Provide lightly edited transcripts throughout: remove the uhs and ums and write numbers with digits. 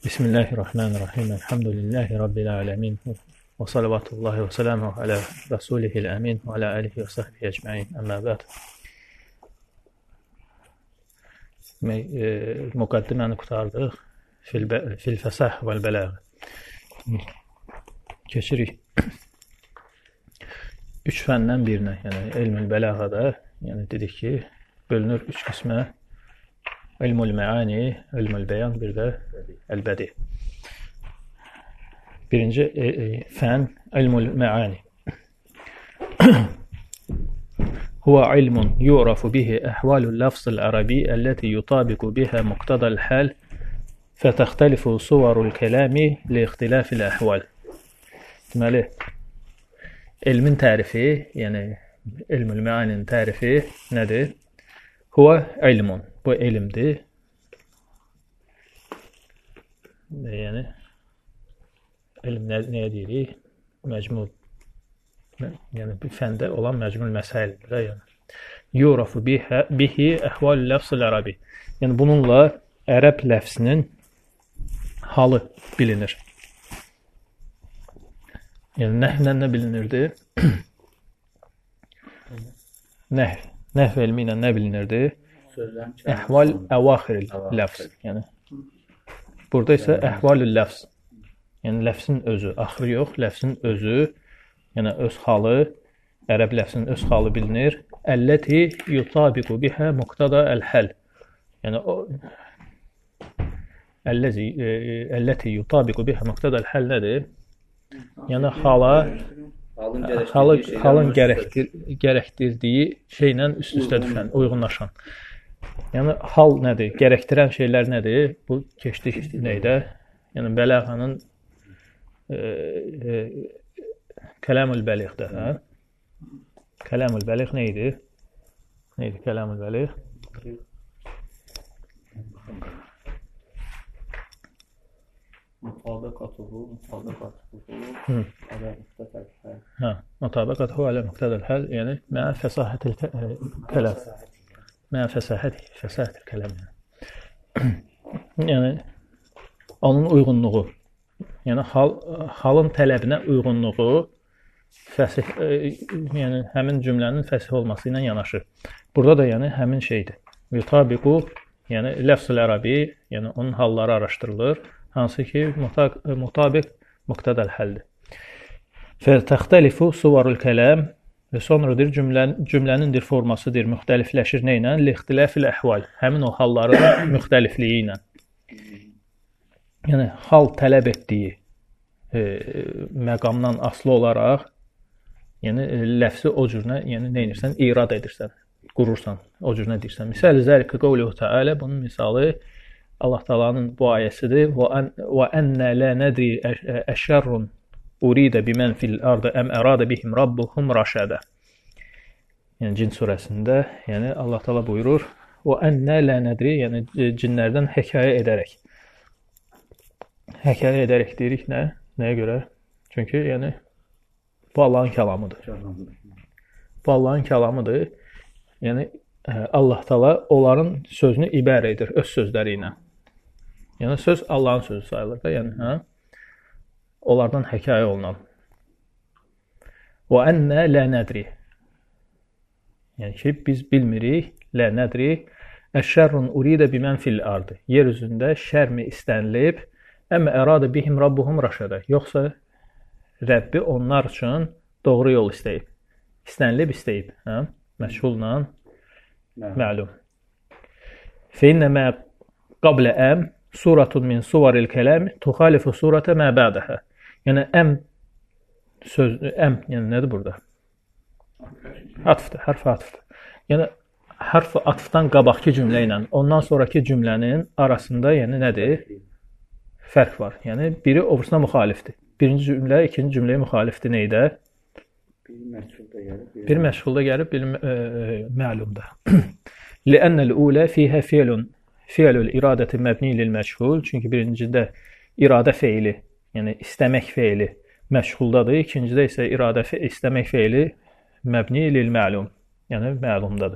Bismillahirrahmanirrahim. Elhamdülillahi Rabbil alemin. Və salavatullahi və salamuhu alə rasulihil əmin və alə alihi və sahbihi əcməin. Əmmə bəd. Müqəddiməni qutardıq. Fil fəsah vəl bələğ. Keçirik. Üç fəndən birinə, yəni elmül bələğədə, yəni dedik ki, bölünür üç qismə. İlmül məani, ilmül bəyan, bir də əlbədi. Birinci fən ilmül məani. Huwa ilmun yu'rafu bihi ahvalul lafzil arabi allati yutabiqu biha muqtadal hal fətəxtəlifu suvarul kəlami li ixtilafil ahval. Deməli, elmin tərifi, yəni ilmül məaninin tərifi nədir? Huwa ilmun. Bu elmdir. Yəni elm nəyə deyirik? Məcmul. Yəni bir fəndə olan məcmul məsələdir, yəni. Yurafu bihi ahvalul lafzil arabi. Yəni bununla ərəb ləfzinin halı bilinir. Yəni nəhvlə nə bilinirdi? Nəhv elmi ilə nə bilinirdi? Əhval əvaxiril ləfz. Yəni burada isə əhvalül ləfz. Yəni ləfzin özü, axırı yox, ləfzin özü, yəni öz halı, ərəb ləfzinin öz halı bilinir. Əlləti yutabiqu bihə muqtada əl-həl. Yəni o əlləti yutabiqu bihə muqtada əl-həl nədir? Yəni halın gərəkdirdiyi şeylə üst-üstə düşən, uyğunlaşan. Yəni hal nədir? Gərəkdirən şeylər nədir? Bu keçdik neydə? Yəni bələğanın kəlamül bəliğdə, hə? Kəlamül bəliğ nə idi? Nə idi kəlamül bəliğ? Mutabaqatuhu alə muqtadal həl, yəni mə'ə fəsahətil kəlam. Mə'ə fəsahətil kəlam. Yəni onun uyğunluğu. Yəni halın tələbinə uyğunluğu yəni həmin cümlənin fəsih olması ilə yanaşır. Burada da yəni həmin şeydir. Yutabiqu, yəni ləfzül ərabi, yəni onun halları araşdırılır. Hansı ki, mutabiq muqtadal həldir. Fətəxtəlifu suvarul kələm və sonradır cümlənin formasıdır, müxtəlifləşir nə ilə? Lixtilafil əhval. Həmin o halların müxtəlifliyi ilə. Yəni, hal tələb etdiyi məqamdan asılı olaraq, yəni ləfzi o cürünə, yəni nə edirsən? İrad edirsən, qurursan, o cürünə deyirsən. Misal-i zəlikə qavluhu təalə, bunun misalı Allah Taala'nın bu ayəsidir. Və ennə lə nədri əşərrun uridə bimən fil ardı əm əradə bihim rabbuhum raşədə. Yəni Cin surəsində, yəni Allah Taala buyurur: "Və ennə lə nədri", yəni cinlərdən hekayə edərək. Hekayə edərək deyirik nə? Nəyə görə? Çünki yəni bu Allahın kəlamıdır. Bu Allahın kəlamıdır. Yəni Allah Taala onların sözünü ibarə edir öz sözləri ilə. Yəni söz Allahın sözü sayılır da, yəni hə? Onlardan hekayə olunan. Və ennə lə nədri. Yəni ki, biz bilmirik, lə nədri, əşşərrun uridə bimən fil ardı. Yer üzündə şərmi istənilib, əmə əradə bihim rabbuhum raşədə. Yoxsa Rəbbi onlar üçün doğru yol istəyib. İstənilib, istəyib. Hə? Məşğulla məlum. Fəinnə mə qablə əm suratun min suvaril kələm tuxalifu surətə mə bədəhə. Yəni əm sözü, əm, yəni nədir burada? Atfdır, hərf atfdır. Yəni hərf atfdan qabaqki cümlə ilə ondan sonraki cümlənin arasında yəni nədir? Fərq var. Yəni biri obrusuna müxalifdir. Birinci cümlə ikinci cümləyə müxalifdir neydə? Bir məşğulda gəlib, bir məlumda. Li'annəl ulə fiyhə fi'lül iradəti məbni lil məşğul. Çünki birincidə iradə feili, yəni istəmək feili məşğuldadır. İkincidə isə istəmək feili məbni lil məlum, yəni məlumdadır.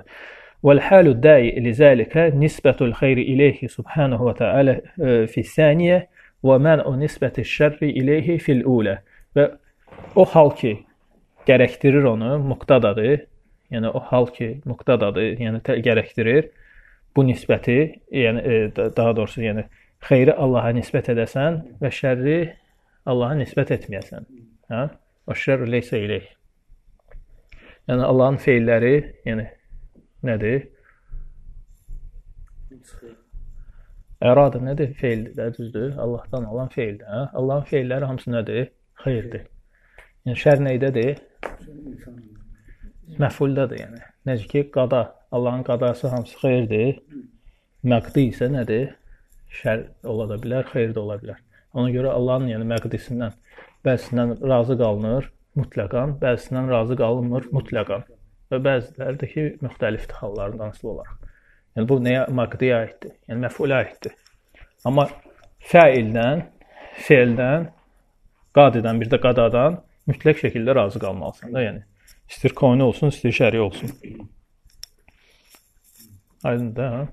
والحال الداعي لذلك نسبة الخير إليه سبحانه وتعالى في الثانية və mən'u nisbeti'ş-şerri ileyhi fil-ula. Və o hal ki gərəkdirir onu, muqtadadır. Yəni o hal ki muqtadadır, yəni gərəkdirir bu nisbəti, yəni daha doğrusu yəni xeyri Allaha nisbət edəsən və şərri Allaha nisbət etməyəsən. Hə? O şerru leysə ileyh. Yəni Allahın feilləri, yəni nədir? Ərada nədir? Feildir də, düzdür. Allahdan olan feildir. Hə? Allahın feilləri hamısı nədir? Xeyirdir. Yəni şər nəydədir? Məfuldadır yəni. Necə ki qada, Allahın qadası hamısı xeyirdir. Məqdi isə nədir? Şər ola da bilər, xeyir də ola bilər. Ona görə Allahın yəni məqdisindən bəzisindən razı qalınır mutlaqan, bəzisindən razı qalınmır mutlaqan. Və bəziləri də ki müxtəlif hallarından asılı olaraq. Yəni bu nəyə məqdiyə aiddir? Yəni məfulə aiddir. Amma fəildən, feildən, qadidən, bir də qadadan mütləq şəkildə razı qalmalısan da, yəni. İstir koni olsun, istir şəri olsun. Aydındır, hə?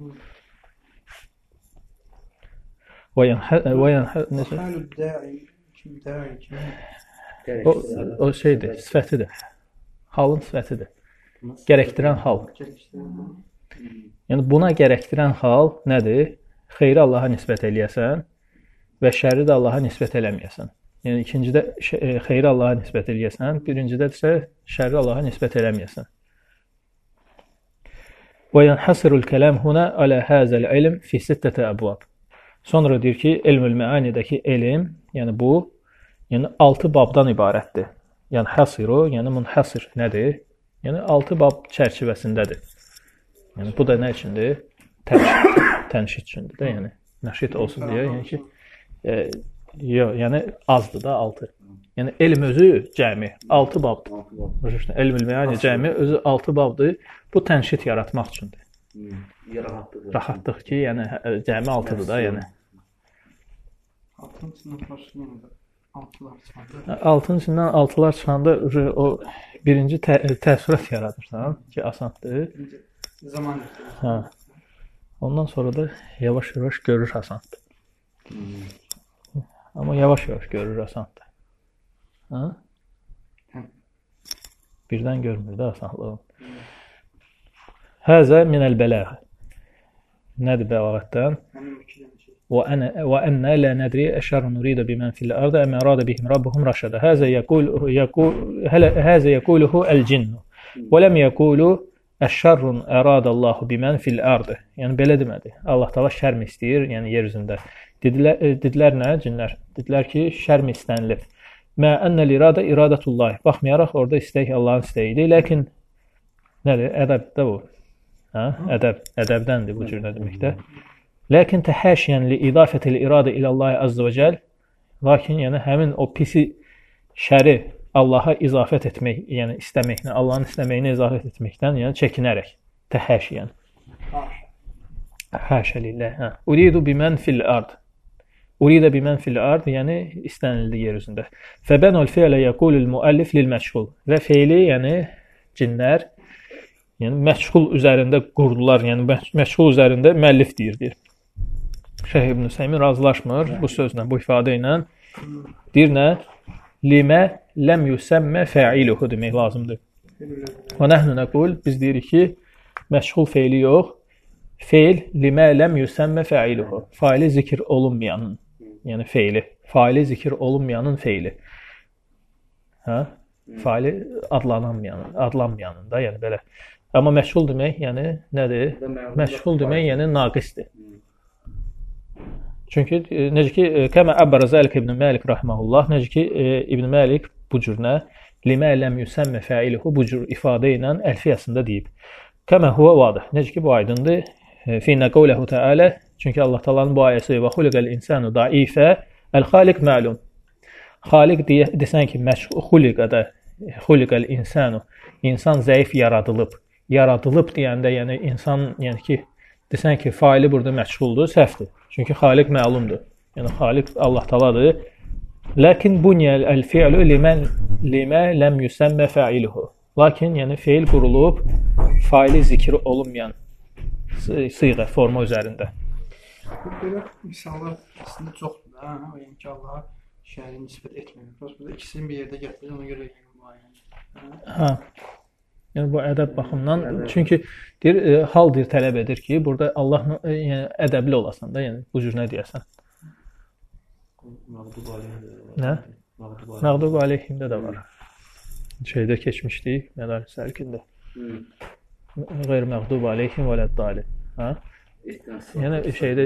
O şeydir, sifətidir. Halın sifətidir. Gərəkdirən hal. Yəni buna gərəkdirən hal nədir? Xeyri Allaha nisbət eləyəsən və şərri də Allaha nisbət eləməyəsən. Yəni ikincidə xeyri Allaha nisbət eləyəsən, birincidə isə şərri Allaha nisbət eləməyəsən. Və yanhasirul kəlam huna ala hazal ilm fi sittati abwab. Sonra deyir ki, elmül məanidəki elm, yəni bu, yəni 6 babdan ibarətdir. Yəni hasiru, yəni munhasir nədir? Yəni 6 bab çərçivəsindədir. Yəni bu da nə üçündür? Tənşid üçündür də, yəni nəşid olsun deyə, yəni ki, yox, yəni azdır da 6. Yəni elm özü cəmi 6 babdır. Elmül məani cəmi özü 6 babdır. Bu tənşid yaratmaq üçündür. Rahatlıq ki, yəni cəmi 6-dır da, yəni. Altın içindən 6-lar çıxanda o birinci təəssürat yaradırsan ki, asandır. Zaman. Hə. Ondan sonra da yavaş-yavaş görür asandır. Amma yavaş-yavaş görür asandır. Hə? Birdən görmür də asanlığın. Həzə minəl bəlağ. Nədir bəlağətdən? وأن لا ندري أشر نريد بمن في الأرض أم أراد بهم ربهم رشدا هذا يقوله الجن ولم يقول الشر أراد الله بمن في الأرض. Yəni belə demədi. Allah Taala şər mi istəyir, yəni yer üzündə. Dedilər nə cinlər? Dedilər ki, şər mi istənilib? Mə ennəl irada iradətullah. Baxmayaraq orada istək Allahın istəyidir. Lakin nədir? Ədəbdə bu. Hə? Ədəbdəndir bu cür nə deməkdə? Lakin təhəşiyən li idafətil iradə iləllahi azza və cəl. Lakin yəni həmin o pisi şəri Allaha izafət etmək, yəni istəməklə, Allahın istəməyinə izafət etməkdən, yəni çəkinərək. Təhəşiyən. Həşə lillah. Hə. Uridu bimən fil ard. Uridə bimən fil ard, yəni istənildi yer üzündə. Fəbənul fi'lə yəqulul müəllif lil məşğul. Və feili, yəni cinlər, yəni məşğul üzərində qurdular, yəni məşğul üzərində müəllif deyir. Şeyh İbn Hüseymin razılaşmır bu sözlə, bu ifadə ilə. Deyir nə? Limə ləm yüsəmmə fəiluhu demək lazımdır. Və nəhnu nəqul, biz deyirik ki, məşğul feili yox, feil limə ləm yüsəmmə fəiluhu. Faili zikr olunmayanın, yəni feili. Faili zikr olunmayanın feili. Hə? Faili adlanmayanın da, yəni belə. Amma məşğul demək, yəni nədir? Məşğul demək, yəni naqisdir. Çünki necə ki, kəmə əbbərəzəlik İbn Məlik rahməhullah, necə ki, İbn Məlik bu cürünə limə ləm yüsəmmə fəiluhu bu cür ifadə ilə əlfiyyəsində deyib. Kəmə huvə vadı. Necə ki, bu aydındır. Finnə qavləhu təalə, çünki Allah Taala'nın bu ayəsi və xuliqəl insanu daifə, əl-xaliq məlum. Xaliq desən ki, xuliqəl insanu, insan zəif yaradılıb. Yaradılıb deyəndə, yəni insan, yəni ki, desən ki, faili burada məşğuldur, səhvdir. Çünki xaliq məlumdur. Yəni xaliq Allah Taala'dır. Lakin bunyəl el-fi'lu limə ləm yüsəmmə fa'iluhu. Lakin yəni feil qurulub faili zikri olunmayan siğə forma üzərində. Belə misallar aslında çoxdur. da, o yəni ki, Allaha şəri nisbət etməmək. Burada ikisini bir yerdə gətirir, ona görə hə. Yəni bu ədəb baxımından, çünki deyir, hal deyir tələb edir ki, burada Allahla yəni ədəbli olasan da, yəni bu cür nə deyəsən? Nə? Məğdub aleyhimdə də var. Şeydə keçmişdik, mədaris sərkində. Qeyr-məğdub aleyhim vələd-dalin. Hə? Yəni şeydə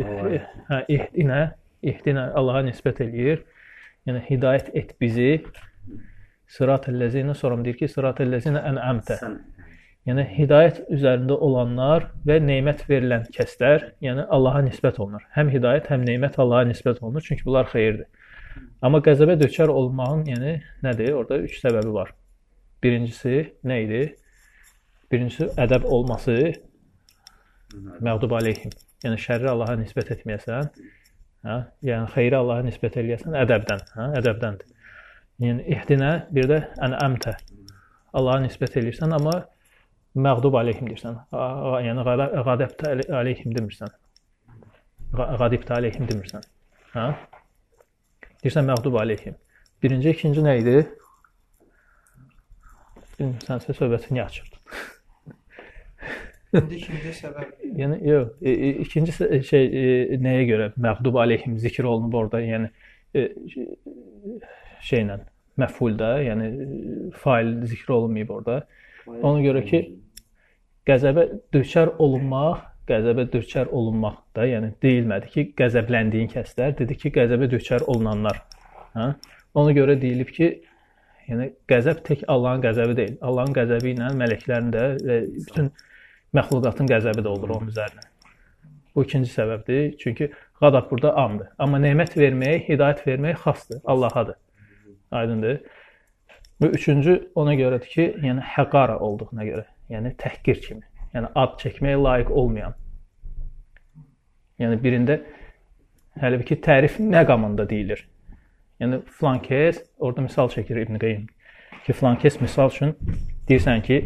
ihdinə Allaha nisbət eləyir. Yəni hidayət et bizi. Sırat-əlləzinə sonra deyir ki, sırat-əlləzinə ən'amtə. Yəni hidayət üzərində olanlar və nemət verilən kəslər, yəni Allaha nisbət olunur. Həm hidayət, həm nemət Allaha nisbət olunur, çünki bunlar xeyirdir. Amma qəzəbə düçar olmağın, yəni nədir? Orada 3 səbəbi var. Birincisi nə idi? Birincisi ədəb olması, məğdub aleyhim. Yəni şərri Allaha nisbət etməyəsən, hə? Yəni xeyri Allaha nisbət eləyəsən ədəbdən, hə? Ədəbdəndir. Yəni ihdinə, bir də ən'amtə. Allaha nisbət eləyirsən, amma məğdub aleyhim deyirsən. Yəni qadəbtə aleyhim demirsən. Qadibtə aleyhim demirsən. Hə? Deyirsən məğdub aleyhim. Birinci, ikinci nə idi? Bilmirsən, söhbətini niyə açırdın? İkinci səbəb. Yəni, yox, ikinci nəyə görə məğdub aleyhim zikr olunub orada? Yəni, şeylə, məfulda, yəni fail zikr olunmayıb orada. Ona görə ki, qəzəbə düçar olunmaq da, yəni deyilmədi ki, qəzəbləndiyin kəslər, dedi ki, qəzəbə düçar olunanlar. Hə? Ona görə deyilib ki, yəni qəzəb tək Allahın qəzəbi deyil. Allahın qəzəbi ilə mələklərin də və bütün məxluqatın qəzəbi də olur onun üzərinə. Bu ikinci səbəbdir. Çünki qadab burada amdır. Amma nemət vermək, hidayət vermək xasdır, Allahadır. Aydındır. Və üçüncü ona görədir ki, yəni həqara olduğuna görə, yəni təhqir kimi, yəni ad çəkməyə layiq olmayan. Yəni birində hələ ki tərif məqamında deyilir. Yəni filan kəs, orada misal çəkir İbn Qeym ki, filan kəs misal üçün deyirsən ki,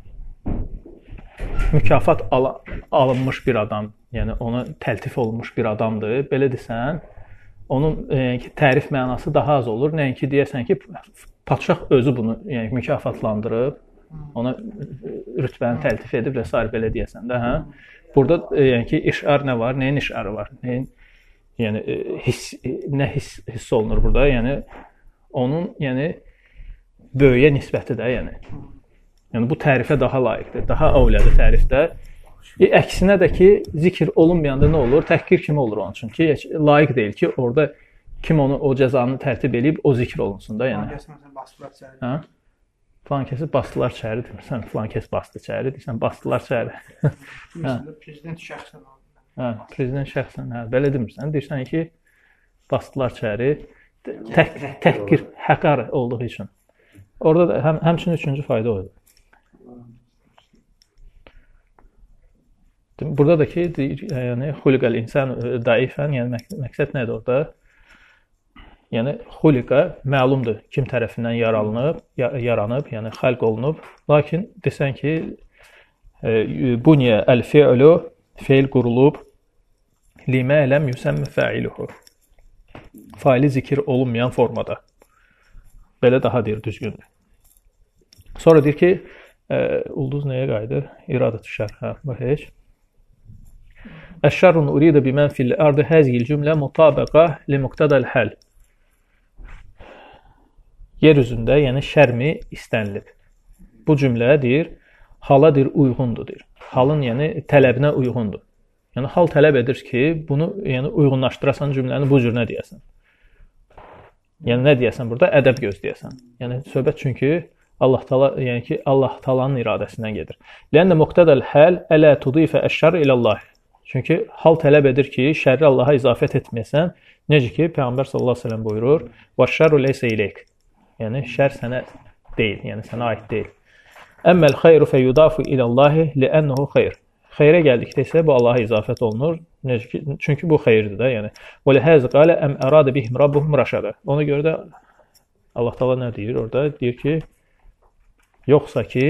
mükafat alınmış bir adam, yəni ona təltif olunmuş bir adamdır. Belə desən, onun tərif mənası daha az olur. Nəinki deyəsən ki, padşah özü bunu yəni mükafatlandırıb, ona rütbəni təltif edib və s. belə deyəsən də, hə? Burada yəni ki, işar nə var? Nəyin işarı var? Nəyin yəni nə hiss olunur burada? Yəni onun yəni böyüyə nisbəti də, yəni. Yəni bu tərifə daha layiqdir, daha avliyadır tərifdə. Əksinə də ki, zikr olunmayanda nə olur? Təhqir kimi olur onun üçün ki, layiq deyil ki, orada kim onu o cəzanı tərtib edib o zikr olunsun da, yəni. Hə? Falan kəsi bastılar çəri demirsən, falan kəs bastı çəri deyirsən, bastılar çəri. Prezident şəxsən. Hə, prezident şəxsən, hə, belə demirsən, deyirsən ki, bastılar çəri, təhqir, həqar olduğu üçün. Orada da həmçinin üçüncü fayda oydur. Burada da ki, yəni xuliqəl insan daifən, yəni məqsəd nədir orada? Yəni xuliqə məlumdur kim tərəfindən yaranıb, yəni xəlq olunub. Lakin desən ki, buniyə əl-fi'lu, feil qurulub, limə ləm yüsəmmə fəiluhu. Faili zikir olunmayan formada. Belə daha deyir, düzgündür. Sonra deyir ki, ulduz nəyə qayıdır? İradətü şərh, hə, bu heç. Əşşərrun uridə bimən fil ardı həziyil cümlə mutabəqə li muqtədəl həl. Yer üzündə, yəni şərmi istənilib. Bu cümlə deyir, hala deyir, uyğundur deyir. Halın yəni tələbinə uyğundur. Yəni hal tələb edir ki, bunu yəni uyğunlaşdırasan cümləni bu cür nə deyəsən? Yəni nə deyəsən burada? Ədəb gözləyəsən. Yəni söhbət çünki Allah Taala, yəni ki, Allah Taala'nın iradəsindən gedir. Lənnə muqtədəl həl ələ tudifə əşşər ilallah. Çünki hal tələb edir ki, şərri Allaha izafət etməyəsən. Necə ki, Peyğəmbər sallallahu əleyhi və səlləm buyurur: "Və-şərru leysə ileyk." Yəni şər sənə deyil, yəni sənə aid deyil. "Əmməl xeyru feyudafu ilallahi li'annahu xeyr." Xeyrə gəldikdə isə bu Allaha izafət olunur. Necə ki, çünki bu xeyirdir də, yəni. "Və lihəz qala am arada bihim rabbuhum rashada." Ona görə də Allah Taala nə deyir orada? Deyir ki, yoxsa ki,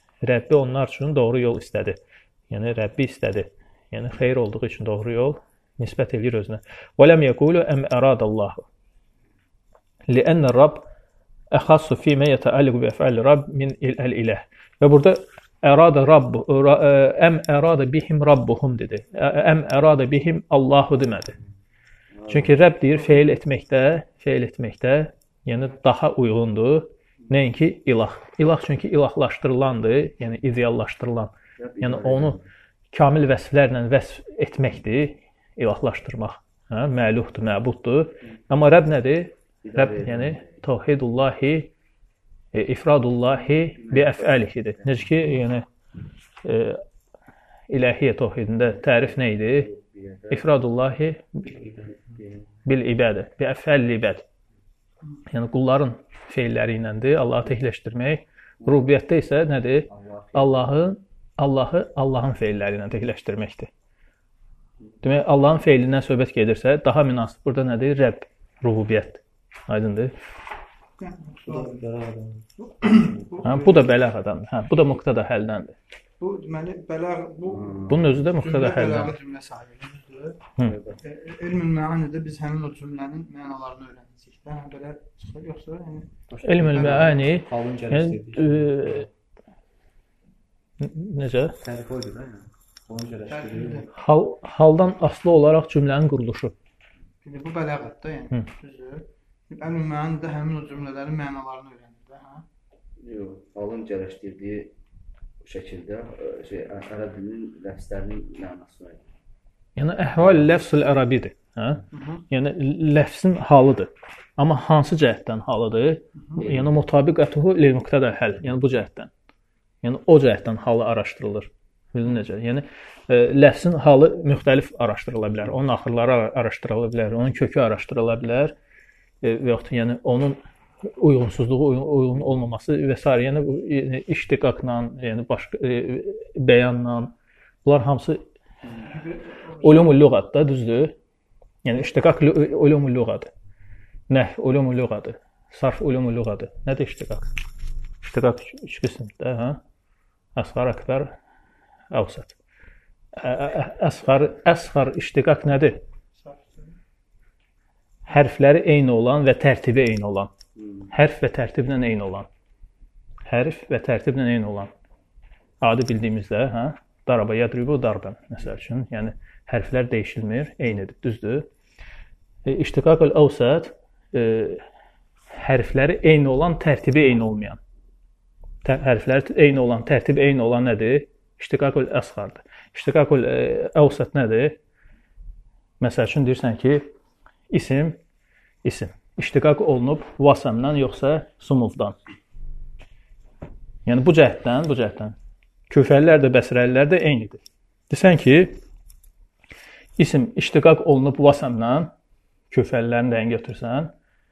Rəbbi onlar üçün doğru yol istədi. Yəni Rəbbi istədi. Yəni xeyir olduğu üçün doğru yol nisbət edir özünə. Və ləm yəqulu əm əradallahu. Li'anna Rabb əxassu fīmə yətəalliqu bi əf'ali Rabb min el-ilah. Və burada ərada Rabb, əm ərada bihim Rabbuhum dedi. Əm ərada bihim Allahu demədi. Çünki Rəbb deyir feil etməkdə, yəni daha uyğundur. Nəinki ilah. İlah çünki ilahlaşdırılandır, yəni ideallaşdırılan. Yəni onu kamil vəsflərlə vəsf etməkdir, ilahlaşdırmaq. Hə, məluhdur, məbuddur. Amma Rəbb nədir? Rəbb yəni tevhidullahi, ifradullahi bi əf'alihidir. Necə ki, yəni ilahiyyə tevhidində tərif nə idi? İfradullahi bil ibadə, bi əf'alil ibad. Yəni qulların feilləri iləndir, Allahı təkləşdirmək. Rububiyyətdə isə nədir? Allahın feilləri ilə təkləşdirməkdir. Demək, Allahın feilindən söhbət gedirsə, daha münasib burada nədir? Rəbb, rububiyyət. Aydındır? Bu da bələğədandır. Hə, bu da muqtada həldəndir. Bu deməli bələğ bunun özü də muqtada həldəndir. Bələğ cümlə sahibidir. Elmül məanidə biz həmin o cümlənin mənalarını öyrənəcəyik. Hə, belə çıxır yoxsa yəni Elmül məani necə? Tərif oydur da, yəni. Onu görəşdirir. Haldan asılı olaraq cümlənin quruluşu. Bu bələğətdir də, yəni. Düzdür. Elmül məanidə həmin o cümlələrin mənalarını öyrənir də, hə? Yox, halın gəlişdirdiyi şəkildə ərəb dilinin ləfzlərinin mənasını öyrənir. Yəni əhval ləfzül ərəbidir, hə? Yəni ləfzin halıdır. Amma hansı cəhətdən halıdır? Yəni mutabiqətuhu lil muqtada həl. Yəni bu cəhətdən. Yəni o cəhətdən halı araşdırılır. Bildin necə? Yəni ləfzin halı müxtəlif araşdırıla bilər. Onun axırları araşdırıla bilər, onun kökü araşdırıla bilər. Və yaxud yəni onun uyğunsuzluğu, uyğun olmaması və s. Yəni iştiqaqla, yəni başqa bəyanla bunlar hamısı ulumul lüğətdə, düzdür? Yəni iştiqaq ulumul lüğədir. Nəh ulumul lüğədir. Sarf ulumul lüğədir. Nədir iştiqaq? İştiqaq üç qismdə, hə? Əsğar, əkbər, əvsət. Əsğar iştiqaq nədir? Hərfləri eyni olan və tərtibi eyni olan. Hərf və tərtiblə eyni olan. Hərf və tərtiblə eyni olan. Adi bildiyimizdə, hə? Daraba yadribu darban, məsəl üçün. Yəni hərflər dəyişilmir, eynidir, düzdür? İştiqaqul əvsət hərfləri eyni olan, tərtibi eyni olmayan. Hərfləri eyni olan, tərtibi eyni olan nədir? İştiqaqul əsğardır. İştiqaqul əvsət nədir? Məsəl üçün deyirsən ki, isim. İştiqaq olunub vasamdan yoxsa sumuvdan. Yəni bu cəhətdən. Küfəlilər də, bəsrəlilər də eynidir. Desən ki, isim iştiqaq olunub vasamdan, küfəlilərin rəyin götürsən,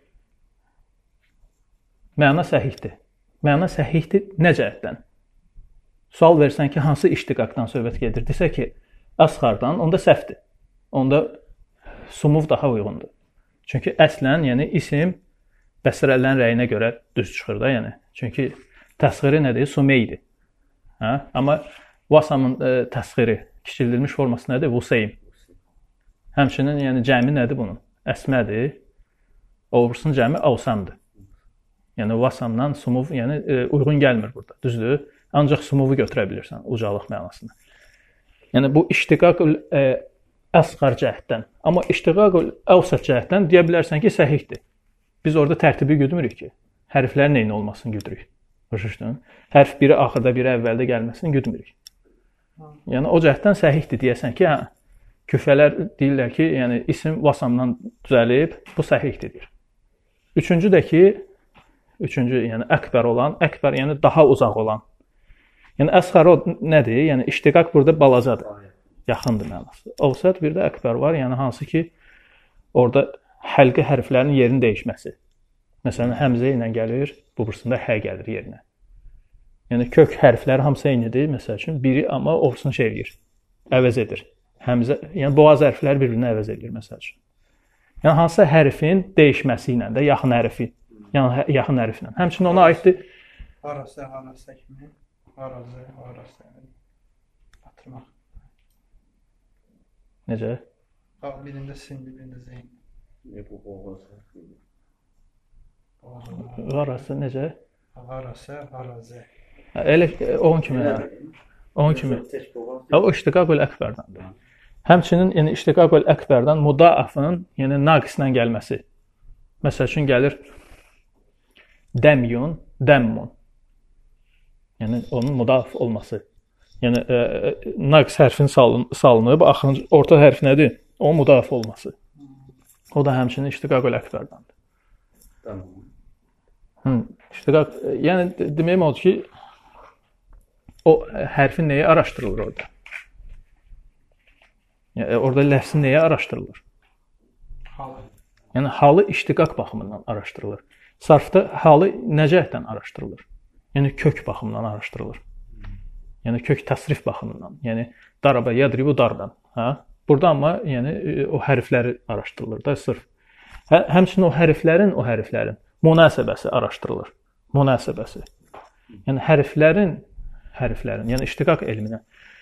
məna səhihdir. Məna səhihdir nə cəhətdən? Sual versən ki, hansı iştiqaqdan söhbət gedir? Desə ki, əsxardan, onda səhvdir. Onda sumuv daha uyğundur. Çünki əslən, yəni isim bəsrələrin rəyinə görə düz çıxır da, yəni. Çünki təsğiri nədir? Sumeydir. Hə? Amma vasamın təsğiri, kiçildilmiş forması nədir? Vuseym. Həmçinin, yəni cəmi nədir bunun? Əsmədir. Ovrusun cəmi avsamdır. Yəni vasamdan sumuv, yəni uyğun gəlmir burada. Düzdür? Ancaq sumuvu götürə bilirsən, ucalıq mənasında. Yəni bu iştiqaqul əsğar cəhətdən. Amma iştiqaqul əvsət cəhətdən deyə bilərsən ki, səhihdir. Biz orada tərtibi güdmürük ki, hərflərin eyni olmasını güdürük. Başa. Hərf biri axırda, biri əvvəldə gəlməsini güdmürük. Yəni o cəhətdən səhihdir deyəsən ki, hə, küfələr deyirlər ki, yəni isim vasamdan düzəlib, bu səhihdir. Üçüncü də ki, yəni əkbər olan, əkbər yəni daha uzaq olan. Yəni əsğar o nədir? Yəni iştiqaq burada balacadır. Yaxındır mənası. Əvsət bir də əkbər var, yəni hansı ki orada həlqi hərflərin yerini dəyişməsi. Məsələn, həmzə ilə gəlir, bu bursunda hə gəlir yerinə. Yəni kök hərfləri hamısı eynidir, məsəl üçün biri amma orsunu şey eləyir, əvəz edir. Həmzə, yəni boğaz hərfləri bir-birini əvəz edir məsəl üçün. Yəni hansısa hərfin dəyişməsi ilə də yaxın hərfi, yəni yaxın hərflə. Həmçinin ona aiddir. Harası kimi, harası batırmaq. Necə? Birində sindi, birində zeyn. Bu boğaz. Qarası necə? Qarasa, qarazə. Elə onun kimi. Onun kimi. O iştiqaqul əkbərdandır. Həmçinin yəni iştiqaqul əkbərdan mudaafın, yəni naqislə gəlməsi. Məsəl üçün gəlir dəmyun, dəmmun. Yəni onun mudaaf olması. Yəni naqis hərfin salınıb, axırıncı orta hərf nədir? O mudaaf olması. O da həmçinin iştiqaqul əkbərdandır. Tamam. İştiqaq, yəni deməyim odur ki, o hərfin nəyi araşdırılır orada? Yəni orada ləfzin nəyi araşdırılır? Halı. Yəni halı iştiqaq baxımından araşdırılır. Sarfda halı nə cəhətdən araşdırılır? Yəni kök baxımından araşdırılır. Yəni kök təsrif baxımından. Yəni daraba yadribu darban, hə? Burada amma yəni o hərfləri araşdırılır da sırf. Həmçinin o hərflərin münasibəsi araşdırılır. Münasibəsi. Yəni hərflərin, yəni iştiqaq elminə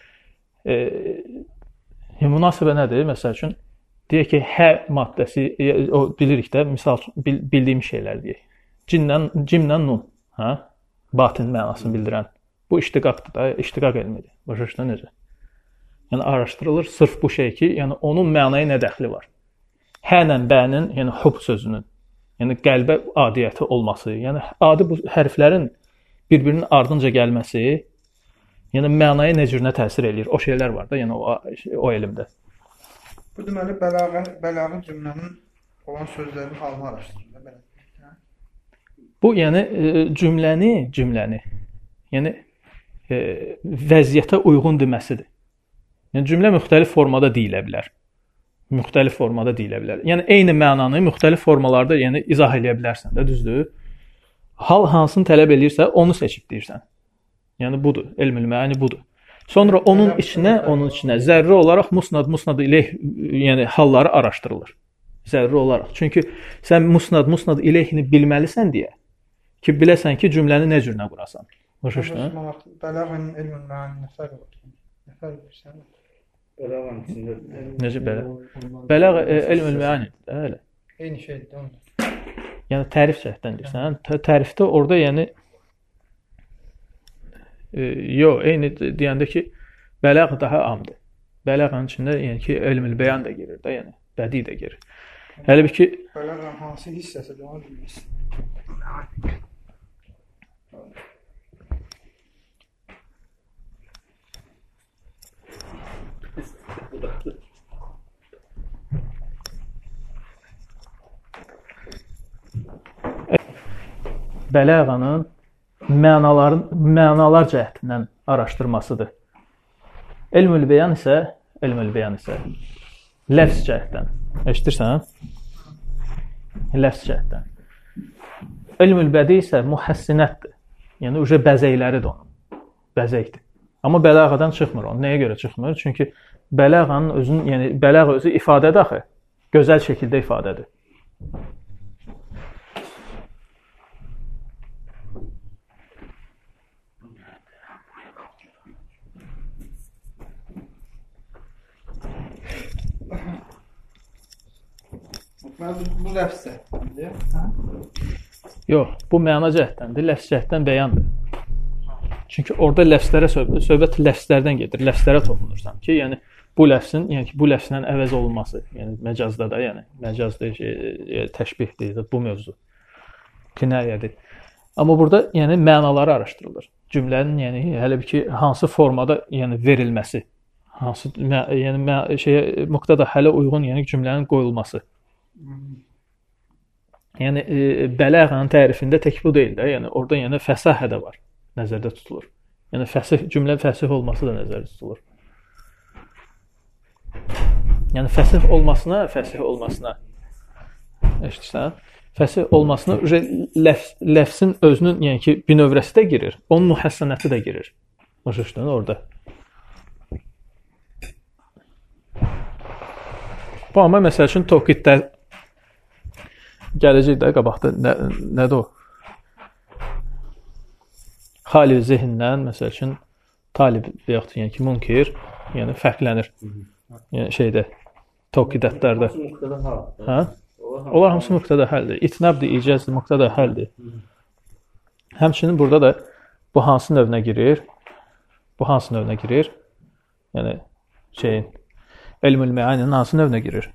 münasibə nədir? Məsəl üçün deyək ki, hə maddəsi o bilirik də, misal bildiyim şeylər deyək. Cimlə nun, hə? Batin mənasını bildirən. Bu iştiqaqdır da, iştiqaq elmidir. Başa düşdün necə? Yəni araşdırılır sırf bu şey ki, yəni onun mənaya nə dəxli var? Hə-lə bənin, yəni hub sözünün, yəni qəlbə adiyyəti olması, yəni adi bu hərflərin bir-birinin ardınca gəlməsi, yəni mənaya nə cürünə təsir eləyir? O şeylər var da, yəni o elmdə. Bu deməli bəlağə cümlənin olan sözlərin halını araşdırılır belə. Bu yəni cümləni, yəni vəziyyətə uyğun deməsidir. Yəni cümlə müxtəlif formada deyilə bilər. Yəni eyni mənanı müxtəlif formalarda yəni izah edə bilərsən də, düzdür? Hal hansını tələb eləyirsə, onu seçib deyirsən. Yəni budur, elmül məani budur. Sonra onun içinə zərri olaraq musnad ileyh, yəni halları araşdırılır. Zərri olaraq. Çünki sən musnad ileyhini bilməlisən deyə ki, biləsən ki, cümləni nə cürünə qurasan. Başa düşdün? Bələğənin elmül məani nə fərq var? Nə fərq var? Bələğənin içində necə belə? Bələğ elmül məanidir, elə. Eyni şeydir onda. Yəni tərif cəhətdən deyirsən. Tərifdə orada yəni eyni deyəndə ki, bələğ daha amdır. Bələğın içində yəni ki, elmül bəyan da girir də, yəni bədii də girir. Hələ bir ki, bələğın hansı hissəsidir onu bilmirsən. Bələğanın mənalar cəhətindən araşdırmasıdır. Elmül bəyan isə ləfz cəhətdən. Eşidirsən? Ləfz cəhətdən. Elmül bədi isə muhəssinətdir. Yəni uca bəzəkləridir onun. Bəzəkdir. Amma bələğadan çıxmır o. Nəyə görə çıxmır? Çünki bələğanın özünün, yəni bələğ özü ifadədir axı. Gözəl şəkildə ifadədir. Bu ləfzə. Yox, bu məna cəhətdəndir, ləfz cəhətdən bəyandır. Çünki orada ləfzlərə söhbət ləfzlərdən gedir, ləfzlərə toxunursan ki, yəni bu ləfzlə əvəz olunması, yəni məcazda da, yəni məcazdır, təşbihdir, bu mövzu. Kinayədir. Amma burada yəni mənaları araşdırılır. Cümlənin yəni hələ bir ki hansı formada yəni verilməsi, hansı yəni müqtada hələ uyğun yəni cümlənin qoyulması. Yəni bələğanın tərifində tək bu deyil də, yəni orada yəni fəsahə də var, nəzərdə tutulur. Yəni cümlə fəsih olması da nəzərdə tutulur. Yəni fəsih olmasına, eşidirsən? Fəsih olmasına ləfzin özünün yəni ki binövrəsi də girir, onun mühəssənəti də girir. Başa düşdün orada. Bu amma məsəl üçün tövqiddə gələcək də qabaqda nədir o? Xali zehindən məsəl üçün talib və yaxud yəni ki munkir, yəni fərqlənir. Yəni şeydə tövkidətlərdə. Müqtada hal. Hə? Onlar hamısı müqtada həldir. İtnabdır, icazdır, müqtada həldir. Həmçinin burada da bu hansı növünə girir? Bu hansı növünə girir? Yəni elmül meaninin hansı növünə girir?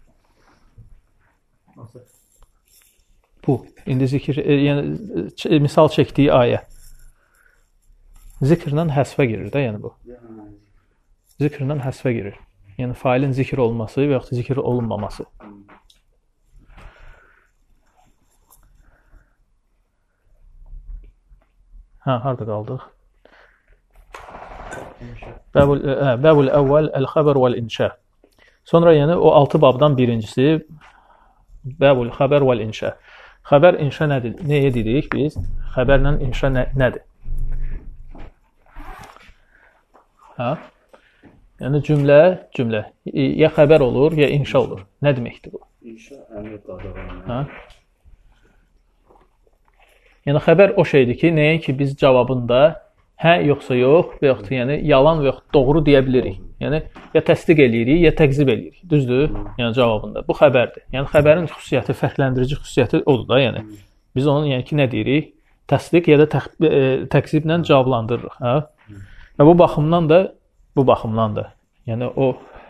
Bu. İndi zikir, yəni misal çəkdiyi ayə. Zikirlə həsfə girir də, yəni bu. Zikirlə həsfə girir. Yəni failin zikr olması və yaxud zikr olunmaması. Harada qaldıq? Bəbul əvvəl əl-xəbər vəl-inşə. Sonra yəni o 6 babdan birincisi bəbul xəbər vəl-inşə. Xəbər inşa nədir? Nəyə dedik biz? Xəbərlə inşa nədir? Yəni cümlə ya xəbər olur, ya inşa olur. Nə deməkdir bu? İnşa əmr qadağanı. Yəni xəbər o şeydir ki, nəyə biz cavabında hə yoxsa yox və yaxud yəni yalan və yaxud doğru deyə bilirik. Yəni ya təsdiq eləyirik, ya təkzib eləyirik. Düzdür? Yəni cavabında. Bu xəbərdir. Yəni xəbərin xüsusiyyəti, fərqləndirici xüsusiyyəti odur da, yəni. Biz onun yəni ki nə deyirik? Təsdiq ya da təkziblə cavablandırırıq, hə? Və bu baxımdan da yəni o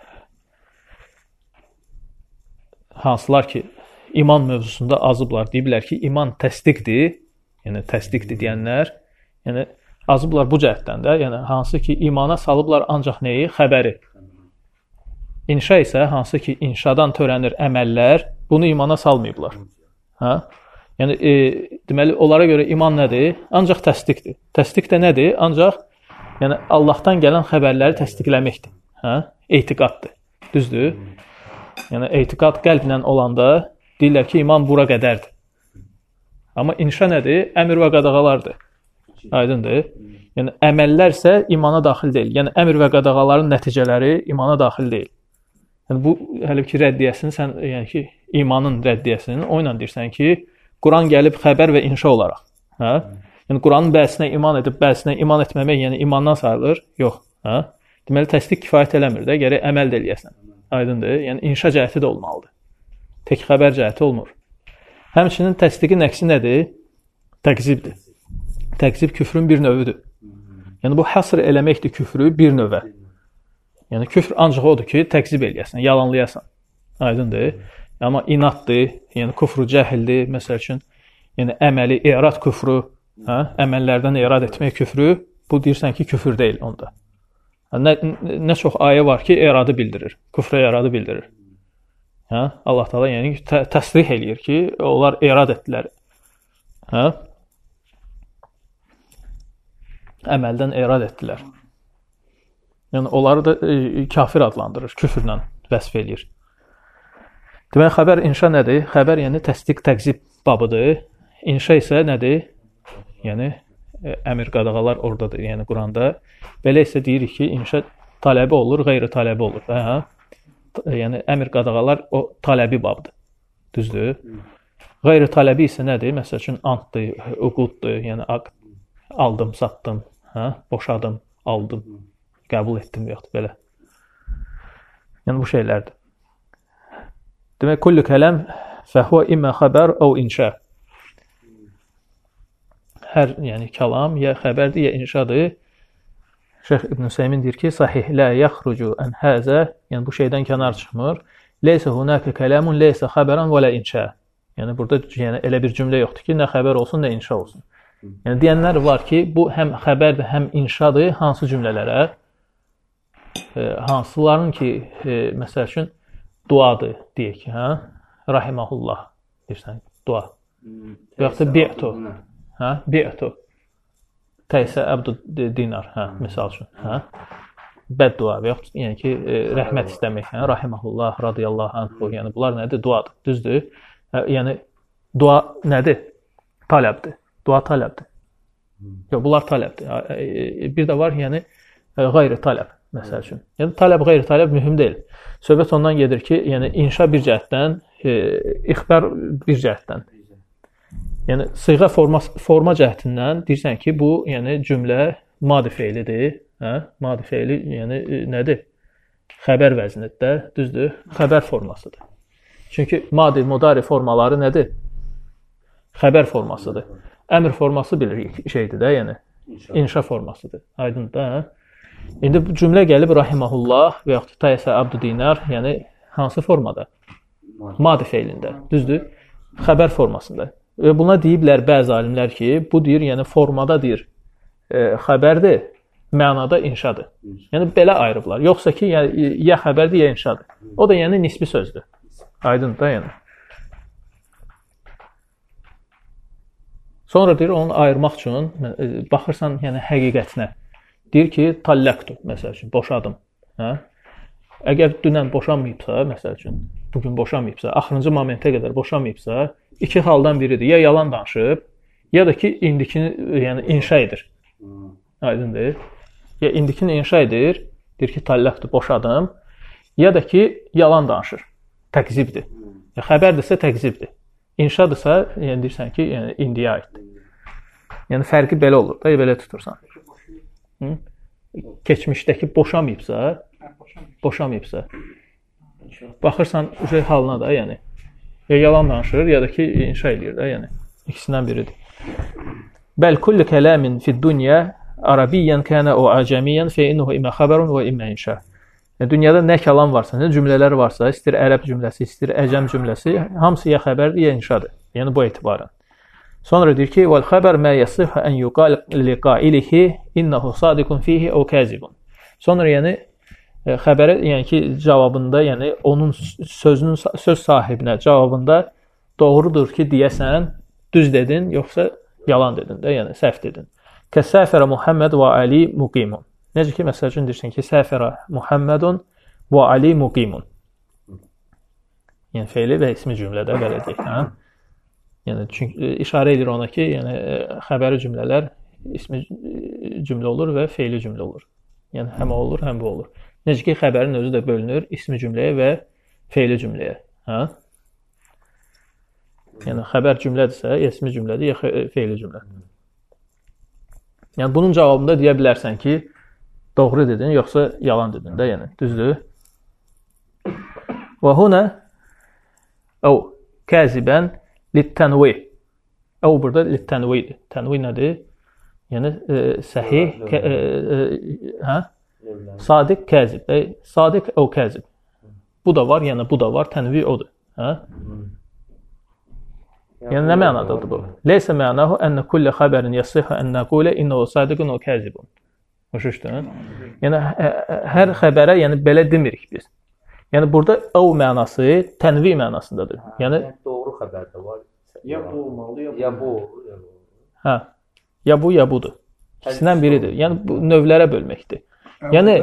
hansılar ki iman mövzusunda azıblar deyiblər ki, iman təsdiqdir. Yəni təsdiqdir deyənlər, yəni azıblar bu cəhətdən də, yəni hansı ki imana salıblar ancaq nəyi? Xəbəri. İnşa isə hansı ki inşadan törənir əməllər, bunu imana salmayıblar. Hə? Yəni deməli onlara görə iman nədir? Ancaq təsdiqdir. Təsdiq də nədir? Ancaq yəni Allahdan gələn xəbərləri təsdiqləməkdir. Hə? Etiqaddır. Düzdür? Yəni etiqad qəlblə olanda deyirlər ki, iman bura qədərdir. Amma inşa nədir? Əmr və qadağalardır. Aydındır? Yəni əməllər isə imana daxil deyil. Yəni əmr və qadağaların nəticələri imana daxil deyil. Yəni bu hələ ki rəddiyəsini sən yəni ki imanın rəddiyəsini o ilə deyirsən ki, Quran gəlib xəbər və inşa olaraq. Hə? Yəni Quranın bəzisinə iman edib, bəzisinə iman etməmək, yəni imandan sayılır? Yox, hə? Deməli təsdiq kifayət eləmir də, gərək əməl də eləyəsən. Aydındır? Yəni inşa cəhəti də olmalıdır. Tək xəbər cəhəti olmur. Həmçinin təsdiqin əksi nədir? Təkzibdir. Təkzib küfrün bir növüdür. Yəni bu həsr eləməkdir küfrü bir növə. Yəni küfr ancaq odur ki, təkzib eləyəsən, yalanlayasan. Aydındır? Amma inaddır, yəni küfrü cəhildir, məsəl üçün, yəni əməli, irad küfrü, hə? Əməllərdən irad etmək küfrü, bu deyirsən ki, küfür deyil onda. Nə çox ayə var ki, iradı bildirir, küfrə iradı bildirir. Hə? Allah Teala yəni təsrih eləyir ki, onlar irad etdilər. Hə? Əməldən irad etdilər. Yəni onları da kafir adlandırır, küfrlə vəsf eləyir. Deməli, xəbər inşa nədir? Xəbər yəni təsdiq, təkzib babıdır. İnşa isə nədir? Yəni əmr qadağalar oradadır, yəni Quranda. Belə isə deyirik ki, inşa tələbi olur, qeyri tələbi olur. Hə? Yəni əmr qadağalar o tələbi babdır. Düzdür? Qeyri tələbi isə nədir? Məsəl üçün antdır, uquddur, yəni aldım, satdım, hə? Boşadım, aldım, qəbul etdim yoxdur belə. Yəni bu şeylərdir. Demək, kullu kələm fəhvə immə xəbər əv inşa. Hər yəni kəlam ya xəbərdir, ya inşadır. Şeyx İbn Hüseymin deyir ki, sahih la yaxrucu an haza, yəni bu şeydən kənar çıxmır. Leysa hunaka kalamun leysa xəbərən və la inşa. Yəni burada yəni elə bir cümlə yoxdur ki, nə xəbər olsun, nə inşa olsun. Yəni deyənlər var ki, bu həm xəbərdir, həm inşadır. Hansı cümlələrə? Hansıların ki, məsəl üçün duadır deyək ki, hə? Rahiməhullah deyirsən, dua. Və yaxud da bi'tu. Hə? Bi'tu. Təysə əbdu dinar, hə, misal üçün, hə? Bəddua və yaxud yəni ki, rəhmət istəmək, hə? Rahiməhullah, radiyallahu anhu, yəni bunlar nədir? Duadır, düzdür? Yəni dua nədir? Tələbdir. Dua tələbdir. Yox, bunlar tələbdir. Bir də var, yəni qeyri tələb, məsəl üçün. Yəni tələb, qeyri tələb mühüm deyil. Söhbət ondan gedir ki, yəni inşa bir cəhətdən, ixbar bir cəhətdən. Yəni sıyğa forma cəhətindən deyirsən ki, bu yəni cümlə madi feilidir, hə? Madi feili yəni nədir? Xəbər vəznidir də, düzdür? Xəbər formasıdır. Çünki madi, mudari formaları nədir? Xəbər formasıdır. Əmr forması bilirik şeydir də, yəni inşa formasıdır. Aydındır da, hə? İndi bu cümlə gəlib rahimehullah və yaxud da təsə abdu dinar, yəni hansı formada? Madi feilində, düzdür? Xəbər formasında. Və buna deyiblər bəzi alimlər ki, bu deyir, yəni formada deyir, xəbərdir, mənada inşadır. Yəni belə ayırıblar. Yoxsa ki, yəni, ya xəbərdir, ya inşadır. O da yəni nisbi sözdür. Aydındır da, yəni. Sonra deyir, onu ayırmaq üçün baxırsan, yəni həqiqətinə. Deyir ki, tallaqtu, məsəl üçün, boşadım. Hə? Əgər dünən boşanmayıbsa, məsəl üçün, bugün boşanmayıbsa, axırıncı momentə qədər boşanmayıbsa, iki haldan biridir. Ya yalan danışıb, ya da ki, indikini yəni, inşa edir. Aydındır. Ya indikini inşa edir, deyir ki, tallaqtu, boşadım. Ya da ki, yalan danışır. Təkzibdir. Ya, xəbərdirsə təkzibdir. İnşadırsa, yəni deyirsən ki, yəni, indiyə aiddir. Yəni, fərqi belə olur da, belə tutursan. Keçmişdəki boşamayıbsa, baxırsan halına da, yəni ya yalan danışır, ya da ki inşa edir də, yəni ikisindən biridir. Bəl kullu kalamin fi'd-dunya arabiyyan kana aw ajamiyyan fa innahu imma xabarun və imma inşa. Dünyada nə kəlam varsa, nə cümlələr varsa, istir ərəb cümləsi, istir əcəm cümləsi, hamısı ya xəbərdir, ya inşadır. Yəni bu etibarən. Sonra deyir ki, "Vel xəbər ma yasihhu an yuqal li qailihi innahu sadiqun fihi aw kazibun." Sonra yəni xəbərə, yəni ki, cavabında, yəni onun sözünün söz sahibinə cavabında doğrudur ki, deyəsən, düz dedin, yoxsa yalan dedin də, yəni səhv dedin. Kəsəfərə Muhammed və Ali muqimun. Necə ki, məsəl üçün deyirsən ki, səfərə Muhammedun və Ali muqimun. Yəni feili və ismi cümlədə belə deyək, hə? Yəni çünki işarə edir ona ki, yəni xəbəri cümlələr ismi cümlə olur və feili cümlə olur. Yəni həm o olur, həm bu olur. Necə ki, xəbərin özü də bölünür ismi cümləyə və feili cümləyə, hə? Yəni xəbər cümlədirsə, ya ismi cümlədir, ya feili cümlədir. Yəni bunun cavabında deyə bilərsən ki, doğru dedin, yoxsa yalan dedin də, yəni düzdür? Və huna əv kazibən lit-tanvi. Əv burada lit-tanvidir. Tanvi nədir? Yəni səhih, hə? Sadiq, kazib. Sadiq əv kazib. Bu da var, yəni bu da var, tənvi odur, hə? Yəni nə mənadadır bu? Leysə mənahu ənə kullə xəbərin yasihə ən nəqulə innahu sadiqun və kazibun. Başa. Yəni hər xəbərə yəni belə demirik biz. Yəni burada əv mənası tənvi mənasındadır. Yəni doğru xəbər də var. Ya bu olmalı, ya bu. Hə. Ya bu, ya budur. İkisindən biridir. Yəni bu növlərə bölməkdir. Yəni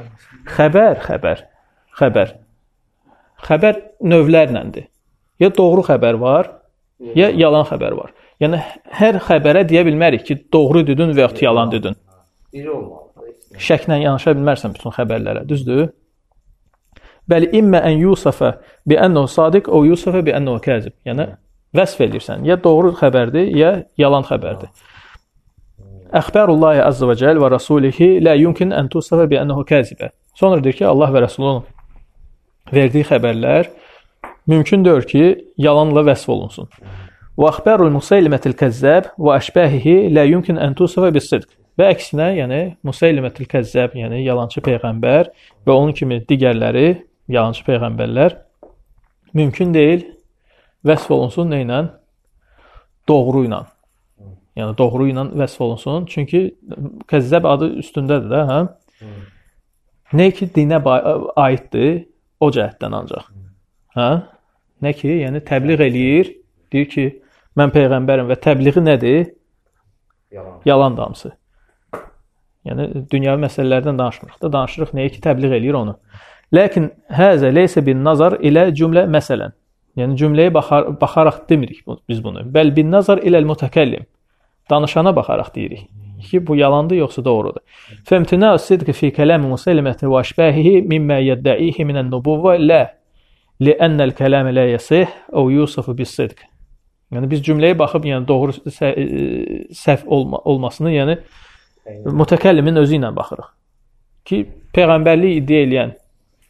xəbər növlərləndir. Ya doğru xəbər var, ya yalan xəbər var. Yəni hər xəbərə deyə bilmərik ki, doğru dedin və yaxud yalan dedin. Biri olmalı. Şəklə yanaşa bilmərsən bütün xəbərlərə, düzdür? Bəli immə ən yusafa bi annahu sadiq aw yusafa bi annahu kazib. Yəni vəsf edirsən, ya doğru xəbərdir, ya yalan xəbərdir. Əxbərullah azza və cəl və rasulihi la yumkin an tusafa bi annahu kazibə. Sonra deyir ki, Allah və Rəsulunun verdiyi xəbərlər mümkün deyil ki, yalanla vəsf olunsun. Və əxbərul musaylimətil kəzzəb və əşbəhihi la yumkin an tusafa bis-sidq. Və əksinə, yəni Musaylimətil Kəzzəb, yəni yalançı peyğəmbər və onun kimi digərləri, yalançı peyğəmbərlər mümkün deyil vəsf olunsun nə ilə? Doğru ilə. Yəni doğru ilə vəsf olunsun. Çünki Kəzzəb adı üstündədir də, hə? Nə ki dinə aiddir, o cəhətdən ancaq. Hə? Nə ki, yəni təbliğ eləyir, deyir ki, mən peyğəmbərim və təbliği nədir? Yalan damsı. Yəni dünyavi məsələlərdən danışmırıq da, danışırıq nəyə ki təbliğ eləyir onu. Lakin həzə leysə bin nazar ilə cümlə məsələn. Yəni cümləyə baxaraq demirik biz bunu. Bəl bin nazar iləl mutakəllim. Danışana baxaraq deyirik ki, bu yalandır yoxsa doğrudur. Fəmtina sidqi fi kəlami musayliməti və əşbəhihi mimmə yəddəihi minən nubuvvə lə li'annəl kələmi lə yəsih əv yusufu bis-sidq. Yəni biz cümləyə baxıb, yəni doğru səhv olmasını, yəni mütəkəllimin özü ilə baxırıq. Ki, peyğəmbərlik iddia eləyən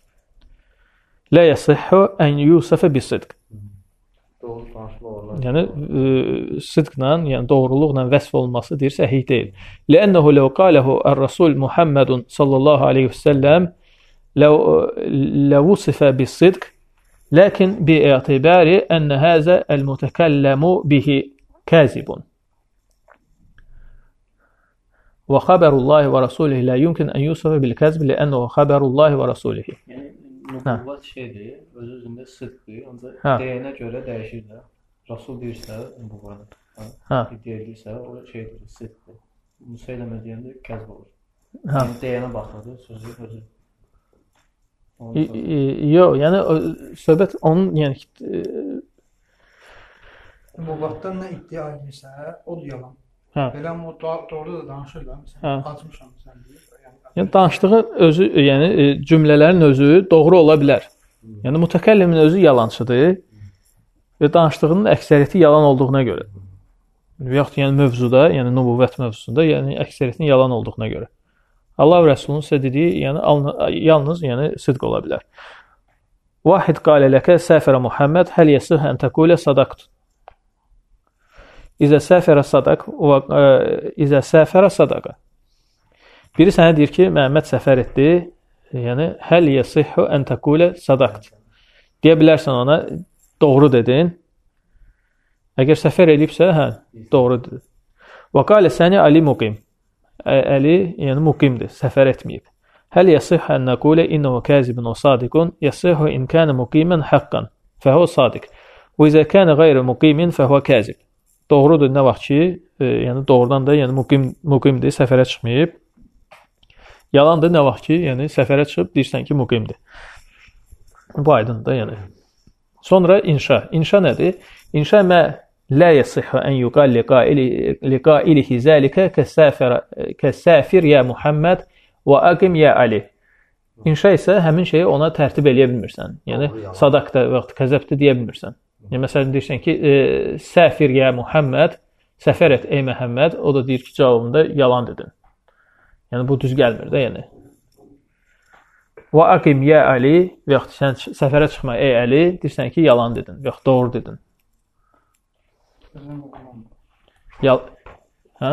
la yasihhu an yusafa bis-sidq. Doğru danışma olar. Yəni sidqlə, yəni doğruluqla vəsf olması deyir səhih deyil. Lənnəhu law qalahu ar-rasul Muhammedun sallallahu alayhi və səlləm law wusifa bis-sidq lakin bi'tibari an hadha al-mutakallamu bihi kazibun. Və xəbərullahi və rasulihi la yumkin an yusafa bil-kazb lənnəhu xəbərullahi və rasulihi. Yəni nübüvvət şeydir, öz-özündə sidqdir, ancaq deyənə görə dəyişir də. Rasul deyirsə, nübüvvət iddia edirsə, o şeydir, sidqdir. Musa ilə deyəndə kəzb olur. Yəni deyənə baxırdı, sözü özü. Yox, yəni söhbət onun, yəni nübüvvətdən nə iddia edirsə, o da yalan. Belə o doğru da danışır da, məsələn, qaçmışam sən deyir. Yəni danışdığı özü, yəni cümlələrin özü doğru ola bilər. Yəni mütəkəllimin özü yalançıdır və danışdığının əksəriyyəti yalan olduğuna görə. Yaxud yəni mövzuda, yəni nübüvvət mövzusunda, yəni əksəriyyətinin yalan olduğuna görə. Allah və Rəsulunun sizə dediyi, yəni yalnız yəni sidq ola bilər. Vahid qalə ləkə səfərə Muhammed həl yəsih ən təqulə sadaqt. İzə səfərə sadaq və izə səfərə sadaqa. Biri sənə deyir ki, Məhəmməd səfər etdi, yəni həl yəsihhu ən təqulə sadaqt. Deyə bilərsən ona, doğru dedin. Əgər səfər edibsə, hə, doğru dedin. Və qalə səni Ali muqim. Əli, yəni muqimdir, səfər etməyib. Həl yəsihhu ən nəqulə innəhu kəzibun və sadiqun, yəsihhu in kənə muqimən haqqan, fəhvə sadiq. Və izə kənə qeyrə muqimin, fəhvə kəzib. Doğrudur, nə vaxt ki, yəni doğrudan da yəni muqimdir, səfərə çıxmayıb. Yalandır, nə vaxt ki, yəni səfərə çıxıb deyirsən ki, muqimdir. Bu aydındır, yəni. Sonra inşa. İnşa nədir? İnşa mə lə yəsihhə ən yuqal liqailihi zəlikə kəsəfir ya Muhammed və əqim ya Ali. İnşa isə həmin şeyi ona tərtib eləyə bilmirsən. Yəni, sadaqda və kəzəbdə deyə bilmirsən. Yəni, məsələn, deyirsən ki, səfir ya Muhammed, səfər et ey Məhəmməd, o da deyir ki, cavabında yalan dedin. Yəni, bu düz gəlmir də, yəni. Və əqim ya Ali, və yaxud sən səfərə çıxma ey Əli, deyirsən ki, yalan dedin, və yaxud doğru dedin. Hə?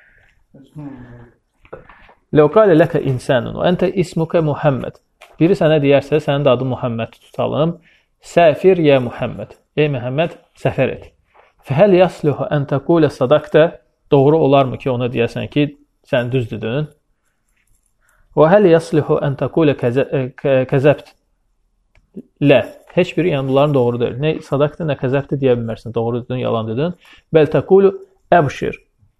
Ləv qalə ləkə insanun, və əntə ismukə Muhammed. Biri sənə deyərsə, sənin də adı Muhammed tutalım. Səfir ya Muhammed. Ey Məhəmməd, səfər et. Fəhəl yasluhu ən təqulə sadaqdə. Doğru olarmı ki, ona deyəsən ki, sən düz dedin. Və həl yasluhu ən təqulə kəzəbt. Lə. Heç biri, yəni bunların doğru deyil. Nə sadaqdır, nə kəzəbdir deyə bilmərsən. Doğru dedin, yalan dedin. Bəl təqulu əbşir.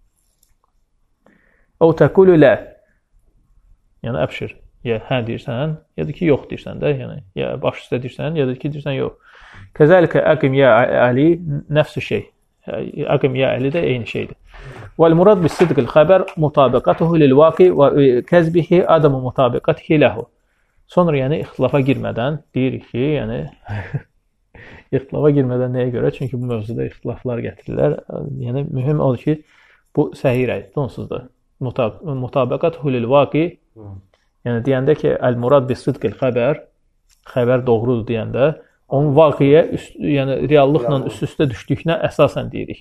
O təqulu lə. Yəni əbşir. Ya hə deyirsən, ya da ki yox deyirsən də, yəni ya baş üstə deyirsən, ya da ki deyirsən yox. Kəzəlikə əqim ya Ali nəfsü şey. Əqim ya Ali də eyni şeydir. Vəl murad bis sidqil xəbər mutabiqatuhu lil vaqi və kəzbihi adamu mutabiqatihi ləhu. Sonra yəni ixtilafa girmədən deyirik ki, yəni ixtilafa girmədən nəyə görə? Çünki bu mövzuda ixtilaflar gətirirlər. Yəni mühüm odur ki, bu səhih rəydir, onsuz da. Mutabiqatuhu lil vaqi. Yəni deyəndə ki, əl-murad bis-sidqil xəbər, xəbər doğrudur deyəndə, onun vaqiyə, yəni reallıqla üst-üstə düşdüyünə əsasən deyirik.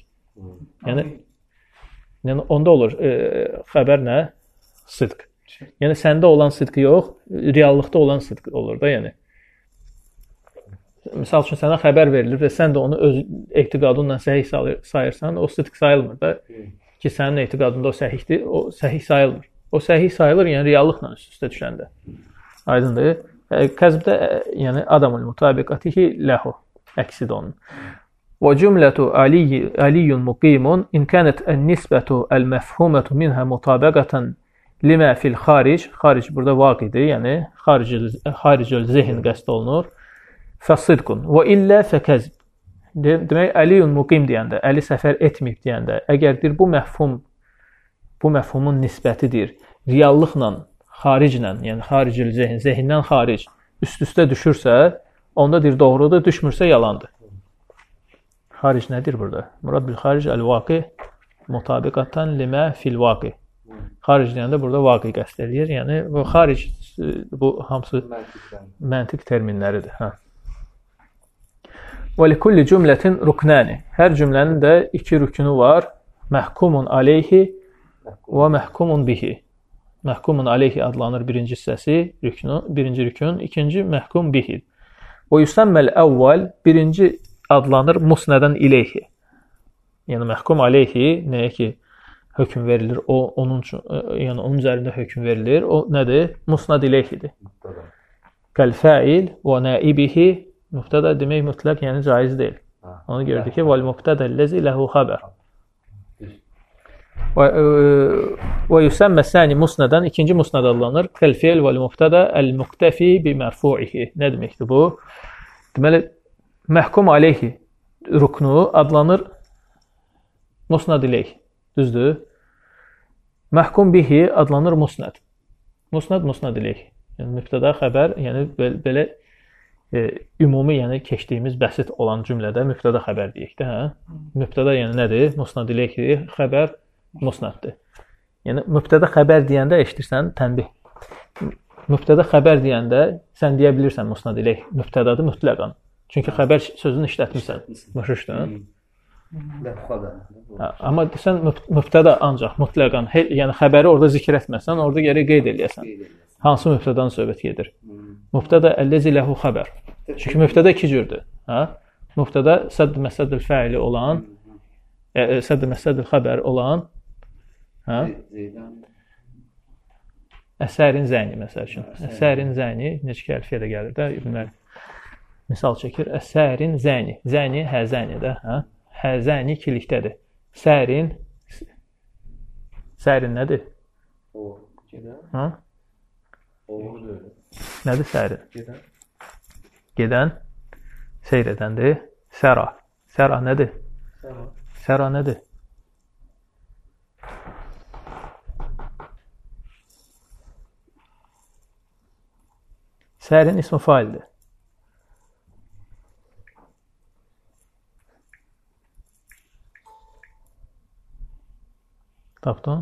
Yəni onda olur xəbər nə? Sidq. Yəni səndə olan sidq yox, reallıqda olan sidq olur da, yəni. Misal üçün sənə xəbər verilir və sən də onu öz etiqadınla səhih sayırsan, o sidq sayılmır da ki, sənin etiqadında o səhihdir, o səhih sayılmır. O səhih sayılır, yəni reallıqla üst-üstə düşəndə. Aydındır. Kəzbdə, yəni adamul mutabiqatihi ləhu. Əksidir onun. Və cümlətu aliyyun muqimun in kənət ən-nisbətu əl-məfhumətu minhə mutabiqatan limə fil xaric. Xaric burada vaqidir, yəni xaricül zehin qəsd olunur. Fəsidqun. Və illə fəkəzb. Demək, aliyyun muqim deyəndə, Əli səfər etməyib deyəndə, əgərdir bu məfhumun nisbətidir. Reallıqla, xariclə, yəni xaricül zehin, zehindən xaric üst-üstə düşürsə, onda deyir doğrudur, düşmürsə yalandır. Xaric nədir burada? Murad bil xaric əl-vaqi mutabiqatan limə fil vaqi. Xaric deyəndə burada vaqi qəsd edir. Yəni bu xaric, bu hamısı məntiq terminləridir. Hə. Və likulli cümlətin ruknani. Hər cümlənin də 2 rükünü var. Məhkumun aleyhi və məhkumun bihi. Məhkumun aleyhi adlanır birinci hissəsi, birinci rükün, ikinci məhkum bihi. Və yüsəmməl əvvəl, birinci adlanır musnədən ileyhi. Yəni məhkum aleyhi nəyə ki hökm verilir, onun üzərində hökm verilir. O nədir? Musnad ileyhidir. Kəl fəil və naibihi. Mübtəda demək mütləq, yəni caiz deyil. Onu gördük ki, vəl mübtədəlləzi ləhu xəbər. Və yüsəmmə səni musnədən, ikinci musnəd adlanır. Kəl fiil vəl mübtədə əl-muqtəfi bi mərfuihi. Nə deməkdir bu? Deməli, məhkum aleyhi ruknu adlanır musnad ileyh. Düzdür? Məhkum bihi adlanır musnad. Musnad ileyh. Yəni, mübtəda xəbər, yəni belə ümumi, yəni keçdiyimiz bəsit olan cümlədə mübtəda xəbər deyək də, hə? Mübtəda yəni nədir? Musnad ileyhi, xəbər musnaddır. Yəni mübtəda xəbər deyəndə eşidirsən tənbih. Mübtəda xəbər deyəndə sən deyə bilirsən musnad ileyh mübtədadır mütləqən. Çünki xəbər sözünü işlətmirsən. Başa düşdün? Amma sən mübtəda ancaq mütləqən, yəni xəbəri orada zikr etməsən, orada gərək qeyd eləyəsən. Hansı mübtədan söhbət gedir? Mübtəda əlləzi ləhu xəbər. Çünki mübtəda 2 cürdür. Mübtəda sədd məsədül fəili olan, sədd məsədül xəbər olan, əsərin zəyni məsəl üçün. Əsərin zəyni necə ki əlfiyə də gəlir də, İbnlər misal çəkir. Əsərin zəyni. Zəyni həzəni də, həzəni ikilikdədir. Sərin nədir? O, gedən. Nədir sərin? Gedən, seyr edəndir. Səra. Səra nədir? Səra nədir? Sərin ismi faildir. Tapdın?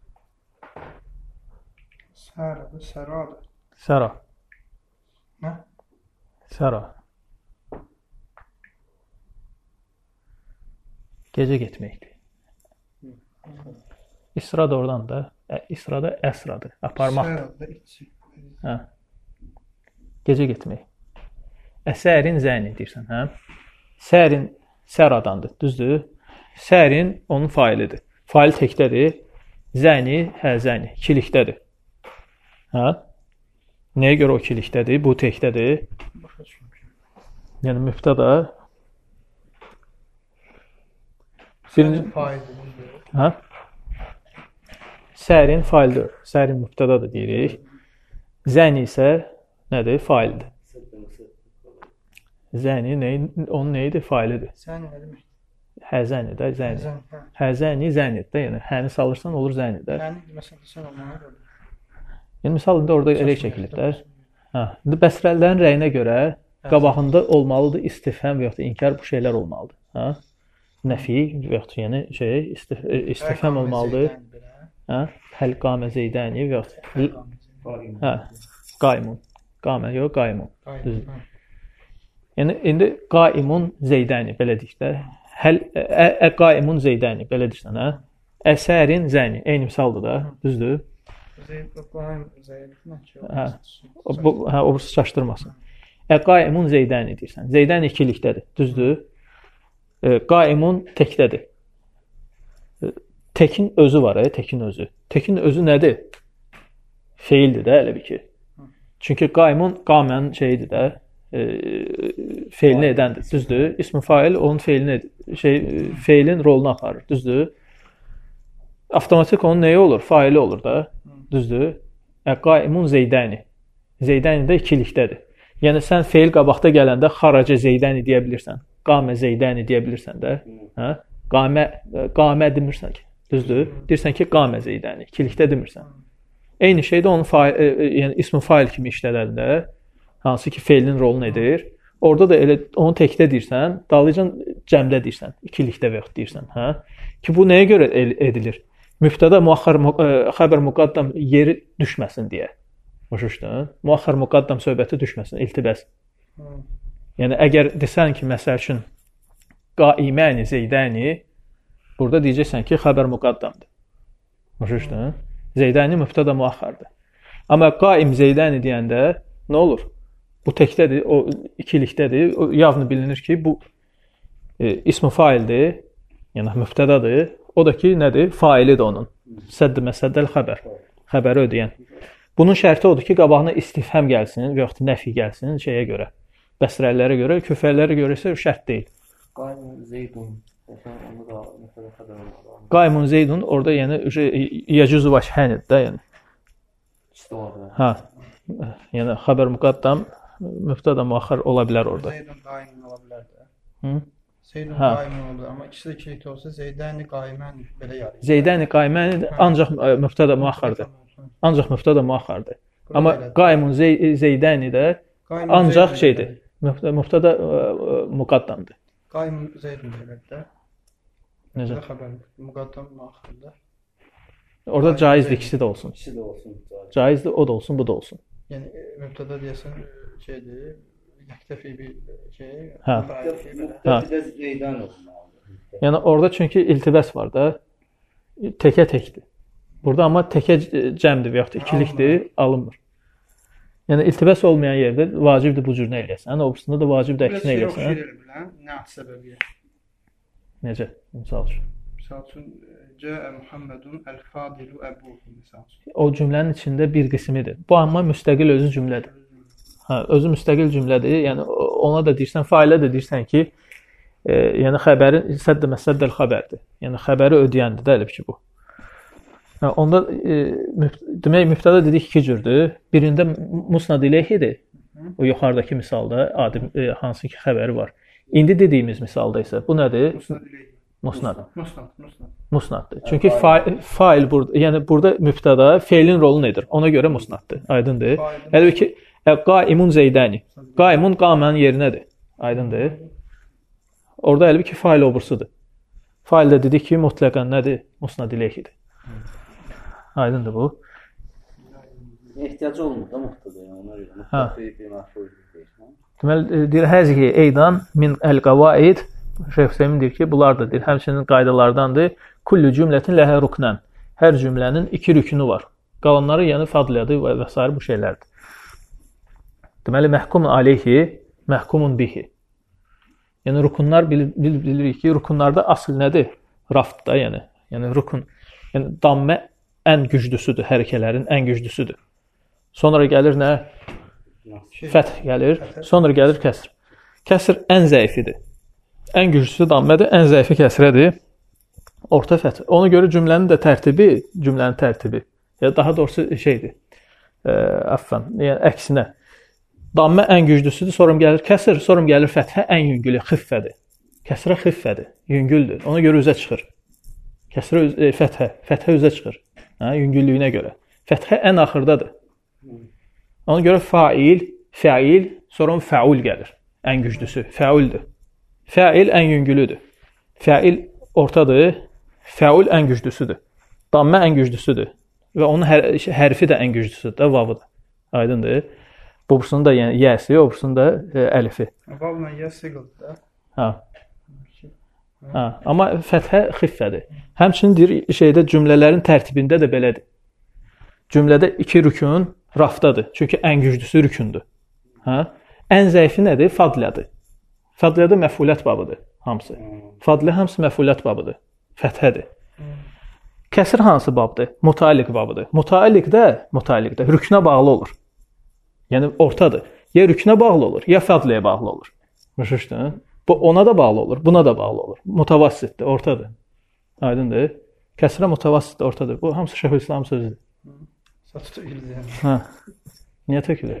Sərədir, səradır. Səra. Nə? Səra. Gecə getməkdir. İsra da oradan da. İsra da əsradır. Aparmaq. Sərada içi. Gecə getmək. Əsərin zəyni deyirsən, hə? Sərin səradandır, düzdür? Sərin onun failidir. Fail təkdədir. Zəyni, həzəni, ikilikdədir. Hə? Nəyə görə o ikilikdədir? Bu təkdədir. Yəni mübtəda birinci faildir. Hə? Sərin faildir. Sərin mübtədadır deyirik. Zəni isə nədir? Faildir. Zəni onun nəyidir? Failidir. Zəni nə demək? Həzəni də, zəni. Həzəni, zənidir də. Yəni həni salırsan olur zənidir. Həni məsələn sən olmağa görə. Yəni misal indi orada elə çəkilir də. İndi bəsrəlilərin rəyinə görə qabağında olmalıdır istifham və ya inkar bu şeylər olmalıdır. Nəfi və ya yəni istifham olmalıdır. Həl qamə zeydəni və ya qaymun. Qamə yox, qaymun. Yəni indi qaimun zeydəni belə deyək də. Həl qaimun zeydəni belə deyirsən, hə? Əsərin zəni eyni misaldır da, düzdür? O çaşdırmasın. Qaimun zeydəni deyirsən. Zeydəni ikilikdədir, düzdür? Qaimun təkdədir. Təkin özü var, təkin özü. Təkin özü nədir? Feildir də elə bir ki. Çünki qaimun qamənin şeyidir də, feilini edəndir, düzdür? İsmi fail onun feilin rolunu aparır, düzdür? Avtomatik onun nəyi olur? Faili olur da, düzdür? Qaimun zeydəni. Zeydəni də ikilikdədir. Yəni sən feil qabaqda gələndə xaracə zeydəni deyə bilirsən. Qamə zeydəni deyə bilirsən də. Qamə demirsən ki, düzdür? Deyirsən ki, qamə zeydəni. İkilikdə demirsən. Eyni şey də onun yəni ismi fail kimi işlədəndə hansı ki feilin rolunu edir. Orada da elə onu təkdə deyirsən, dalıcan cəmdə deyirsən, ikilikdə və yaxud deyirsən, hə? Ki bu nəyə görə edilir? Mübtəda müəxxər xəbər müqaddam yeri düşməsin deyə. Başa düşdün? Müəxxər müqaddam söhbəti düşməsin, iltibəs. Yəni əgər desən ki, məsəl üçün qaiməni zeydəni, burada deyəcəksən ki, xəbər müqaddamdır. Başa düşdün? Zeydəni mübtəda müəxxərdir. Amma qaim zeydəni deyəndə nə olur? Bu təkdədir, o ikilikdədir. O yavını bilinir ki, bu ismi faildir, yəni mübtədadır. O da ki, nədir? Failidir onun. Sədd məsəddəl xəbər. Xəbəri ödəyən. Bunun şərti odur ki, qabağına istifham gəlsin və yaxud nəfi gəlsin şeyə görə. Bəsrəlilərə görə, küfəlilərə görə isə şərt deyil. Qaymun Zeydun. Qaymun Zeydun orada yəni yəcuzu vəşhəndir də yəni. Hə. Yəni xəbər müqaddam, mübtəda müəxxər ola bilər orada. Zeydun qaymun ola bilər də. Zeydun qaymun ola bilər, amma ikisi də ikilikdə olsa Zeydəni qaymən belə yarayır. Zeydəni qaymən ancaq mübtəda müəxxərdir. Ancaq mübtəda müəxxərdir. Amma qaymun Zeydəni də ancaq şeydir. Mübtəda müqaddamdır. Qaymun Zeydun demək də. Necə? Xəbər müqaddam müəxxərdir. Orada caizdir, ikisi də olsun. İkisi də olsun. Caizdir, o da olsun, bu da olsun. Yəni mübtəda deyəsən şeydir, yəktəfi bir şey. Hə. Mübtəda Zeydən olsun. Yəni orada çünki iltibəs var da, təkə-təkdir. Burada amma təkə cəmdir və yaxud ikilikdir, alınmır. Yəni iltibəs olmayan yerdə vacibdir bu cür nə eləyəsən, obusunda da vacibdir əksinə eləyəsən. Nə səbəbiyyə? Necə? Misal üçün. Misal üçün, Cəə Muhammedun əl-Fadilu əbuhu, misal üçün. O cümlənin içində bir qismidir. Bu amma müstəqil özü cümlədir. Hə, özü müstəqil cümlədir. Yəni ona da deyirsən, failə də deyirsən ki, yəni xəbərin sədd məsəddəl xəbərdir. Yəni xəbəri ödəyəndir də elə ki bu. Hə, onda demək mübtəda dedik iki cürdür. Birində musnad ileyhidir. O yuxarıdakı misalda adi hansı ki xəbəri var. İndi dediyimiz misalda isə bu nədir? Musnad. Musnaddır. Çünki fail burada, yəni burada mübtəda feilin rolunu edir. Ona görə musnaddır. Aydındır? Əlbəttə qaimun Zeydəni. Qaimun qamənin yerinədir. Aydındır? Orada əlbəttə ki fail obursudur. Fail də dedik ki mutlaqən nədir? Musnad ileyhidir. Aydındır bu. Ehtiyacı olmur da mübtəda ona görə. Mübtəda məful deyil. Deməli deyir həzihi eydan min el-qavaid. Şeyx Hüseyn deyir ki, bunlar da deyir, həmçinin qaydalardandır. Kullu cümlətin ləhə ruknan. Hər cümlənin iki rükünü var. Qalanları yəni fadliyadır və s. bu şeylərdir. Deməli məhkumun aleyhi, məhkumun bihi. Yəni rukunlar bilirik ki, rukunlarda asıl nədir? Raft da yəni. Yəni rukun, yəni dammə ən güclüsüdür, hərəkələrin ən güclüsüdür. Sonra gəlir nə? Fəth gəlir, sonra gəlir kəsr. Kəsr ən zəifidir. Ən güclüsü dammədir, ən zəifi kəsrədir. Orta fəth. Ona görə cümlənin də tərtibi, cümlənin tərtibi. Ya daha doğrusu şeydir. Əffən, yəni əksinə. Dammə ən güclüsüdür, sonra gəlir kəsr, sonra gəlir fəthə, ən yüngülü xiffədir. Kəsrə xiffədir, yüngüldür. Ona görə üzə çıxır. Kəsrə fəthə üzə çıxır. Hə, yüngüllüyünə görə. Fəthə ən axırdadır. Ona görə fail, fəil, sonra fəul gəlir. Ən güclüsü fəuldür. Fəil ən yüngülüdür. Fəil ortadır. Fəul ən güclüsüdür. Dammə ən güclüsüdür. Və onun hərfi də ən güclüsüdür də, vavıdır. Aydındır? Bubursunun da yəni yəsi, obursunun da əlifi. Vavla yə siqıldır da. Hə. Hə, amma fəthə xiffədir. Həmçinin deyir, cümlələrin tərtibində də belədir. Cümlədə iki rükün rafdadır. Çünki ən güclüsü rükündür. Hə? Ən zəifi nədir? Fadliyadır. Fadliyada məfulət babıdır hamısı. Fadliyə hamısı məfulət babıdır. Fəthədir. Kəsir hansı babdır? Mutaliq babıdır. Mutaliqdə rüknə bağlı olur. Yəni ortadır. Ya rüknə bağlı olur, ya fadliyə bağlı olur. Başa. Bu ona da bağlı olur, buna da bağlı olur. Mutavassitdir, ortadır. Aydındır? Kəsrə mutavassitdir, ortadır. Bu hamısı Şeyxülislam sözüdür. Saç tökülür yəni. Hə. Niyə tökülür?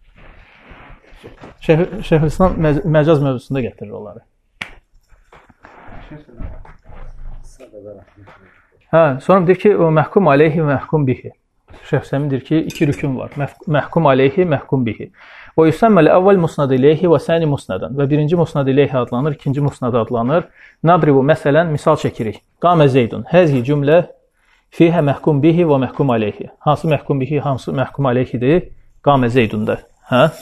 Şeyxülislam məcaz mövzusunda gətirir onları. Hə, sonra deyir ki, o məhkum aleyhi, məhkum bihi. Şeyx Hüseyn deyir ki, iki rükün var. Məhkum aleyhi, məhkum bihi. O yüsəmməli əvvəl musnad ileyhi və səni musnadan. Və birinci musnad ileyhi adlanır, ikinci musnad adlanır. Nadribu, məsələn, misal çəkirik. Qamə Zeydun. Həzi cümlə fiyhə məhkum bihi və məhkum aleyhi. Hansı məhkum bihi, hansı məhkum aleyhidir? Qamə Zeydunda. Hə?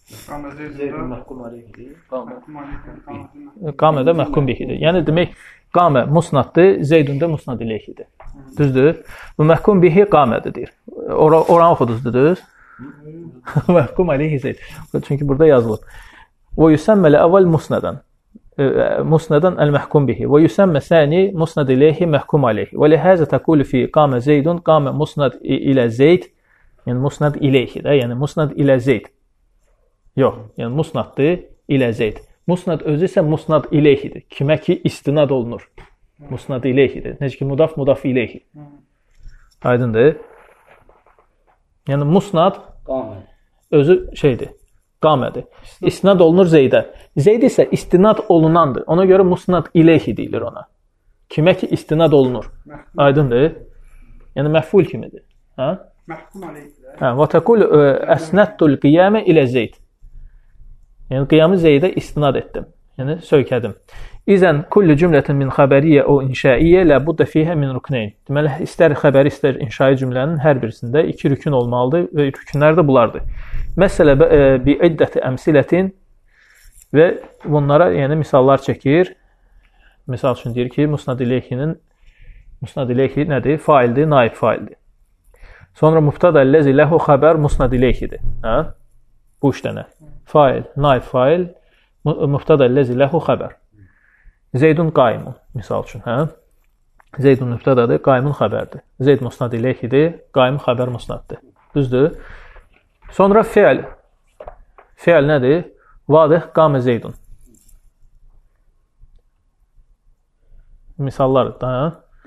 Zeydun məhkum aleyhidir. Qamə də məhkum bihidir. Yəni demək qamə musnaddır, Zeydun da musnad ileyhidir. Düzdür? Bu məhkum bihi qamədir deyir. Oranı oxudunuz dediniz? Məhkum aleyhi Zeyd. Çünki burada yazılıb. Və yüsəmmə əvvəl musnadan. Musnadan el-məhkum bihi. Və yüsəmmə səni musnad ileyhi məhkum aleyhi. Və lihəzə təqulu fi qamə Zeydun, qamə musnad ilə Zeyd. Yəni musnad ileyhi də, yəni musnad ilə Zeyd. Yox, yəni musnaddır ilə Zeyd. Musnad özü isə musnad ileyhidir. Kimə ki istinad olunur. Musnad ileyhidir. Necə ki mudaf ileyhi. Aydındır? Yəni musnad özü şeydir, qamədir. İstinad olunur Zeydə. Zeyd isə istinad olunandır. Ona görə musnad ileyhi deyilir ona. Kimə ki istinad olunur. Aydındır? Yəni məful kimidir. Hə? Məhkum aleyhidir. Hə, və təqul əsnəttul qiyamə ilə Zeyd. Yəni qiyamı Zeydə istinad etdim. Yəni söykədim. İzən kullu cümlətin min xəbəriyyə o inşaiyyə la budda fiha min ruknayn. Deməli istər xəbəri, istər inşai cümlənin hər birisində 2 rükün olmalıdır və rükünlər də bunlardır. Məsələ bi iddəti əmsilətin və bunlara yəni misallar çəkir. Misal üçün deyir ki, musnad ileyhi nədir? Faildir, naib faildir. Sonra mubtada ləzi ləhu xəbər musnad ileyhidir. Hə? Bu 3 dənə. Fail, naib fail, mubtada ləzi ləhu xəbər. Zeydun qaymun, misal üçün. Hə? Zeydun mübtədadır, qaymun xəbərdir. Zeyd musnad ileyhidir, qaymun xəbər musnaddır. Düzdür? Sonra fiil. Fiil nədir? Vadih qamə Zeydun. Misallar da.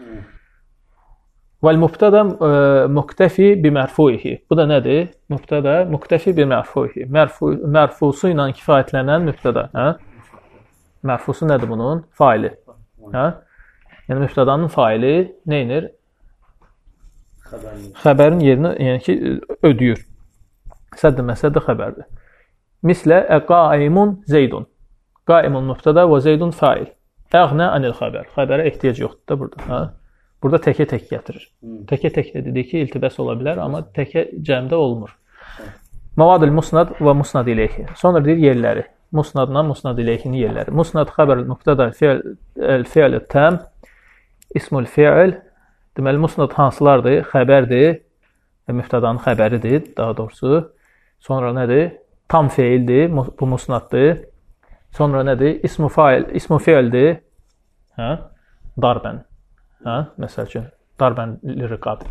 Vəl-mübtədə muktəfi bi-mərfuihi. Bu da nədir? Mübtədə muktəfi bi-mərfuihi. Mərfusu ilə kifayətlənən mübtədə. Hə? Mərfusu nədir bunun? Faili. Hə? Yəni mübtədanın faili neynir? Xəbərin yerini yəni ki, ödəyir. Sədd məsədə xəbərdir. Mislə qaimun Zeydun. Qaimun mübtədə və Zeydun fail. Əğnə anil xəbər. Xəbərə ehtiyac yoxdur da burada. Hə? Burada təkə-tək gətirir. Təkə-tək də dedik ki, iltibas ola bilər, amma təkə cəmdə olmur. Mavadil musnad və musnad ileyhi. Sonra deyir yerləri. Musnadla musnad ileyhinin yerləri. Musnad xəbər mübtəda el-fi'l tam, ismul fi'l. Deməli musnad hansılardır? Xəbərdir. Mübtədanın xəbəridir, daha doğrusu. Sonra nədir? Tam feildir, bu musnaddır. Sonra nədir? İsmu fi'ldir. Hə? Darbən. Hə? Məsəl üçün, darbən li-riqab.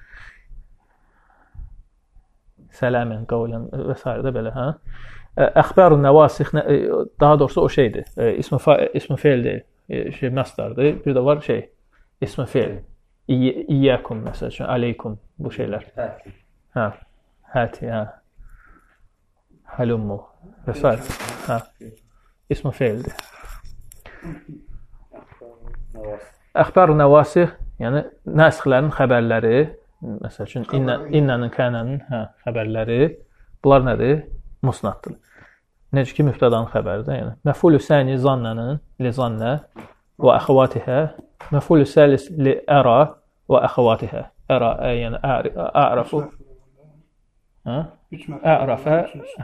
Səlamən, qavlən və s. də belə. Hə? Əxbərun nəvasix, daha doğrusu o şeydir. İsmu feil deyil. Məsdardır. Bir də var şey, ismu feil. İyyəkum, məsəl üçün, aleykum, bu şeylər. Hə? Həti, hə? Həlummu və s. Hə? İsmu feildir. Əxbər-ı nəvasih, yəni nəsxlərin xəbərləri, məsəl üçün innənin, kənənin xəbərləri, bunlar nədir? Musnaddır. Necə ki, mübtədanın xəbəridir. Yəni, məfulü səni zannənin, li zannə və əxəvatihə, məfulü səlis li əra və əxəvatihə. Əra, yəni ə'rafu. Ə'rafə,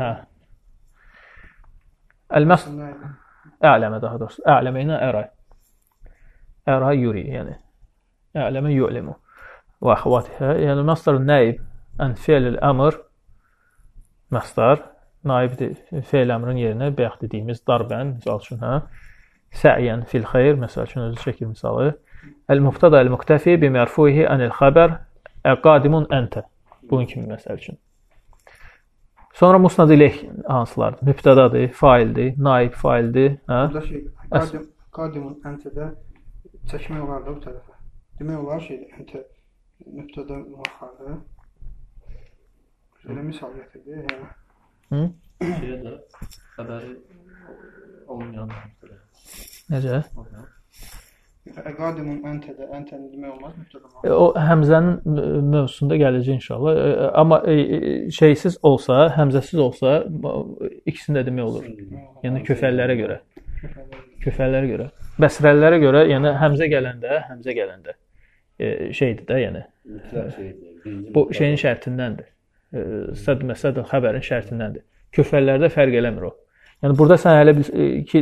əl-məs, ə'ləmə daha doğrusu. Ə'ləmə ilə əra. Əra yuri, yəni. Ə'ləmə yu'limu. Və əxəvatihə. Yəni, məstar nəib ən fi'l-il əmr. Məstar naibdir fi'l əmrin yerinə bəyax dediyimiz darbən, misal üçün, hə? Sə'yən fil xeyr, məsəl üçün, özü çəkir misalı. Əl-mübtəda əl-müktəfi bi-mərfuihi ənil xəbər əqadimun əntə. Bunun kimi, məsəl üçün. Sonra musnad ileyh hansılardır? Mübtədadır, faildir, naib faildir. Burada şey, qadimun əntədə çəkmək olar da bu tərəfə. Demək olar şeydir, əntə mübtədə müəxxərdir. Elə misal gətirdi, yəni. Şeyə də xəbəri olmayan mübtədə. Necə? Qadimun əntədə, əntəni demək olmaz mübtədə. O həmzənin mövzusunda gələcək inşallah. Amma şeysiz olsa, həmzəsiz olsa, ikisini də demək olur. Yəni köfəllərə görə. Köfəllərə görə. Bəsrəlilərə görə, yəni həmzə gələndə şeydir də, yəni. Bu şeyin şərtindəndir. Səd məsəd xəbərin şərtindəndir. Köfəllərdə fərq eləmir o. Yəni burada sən hələ ki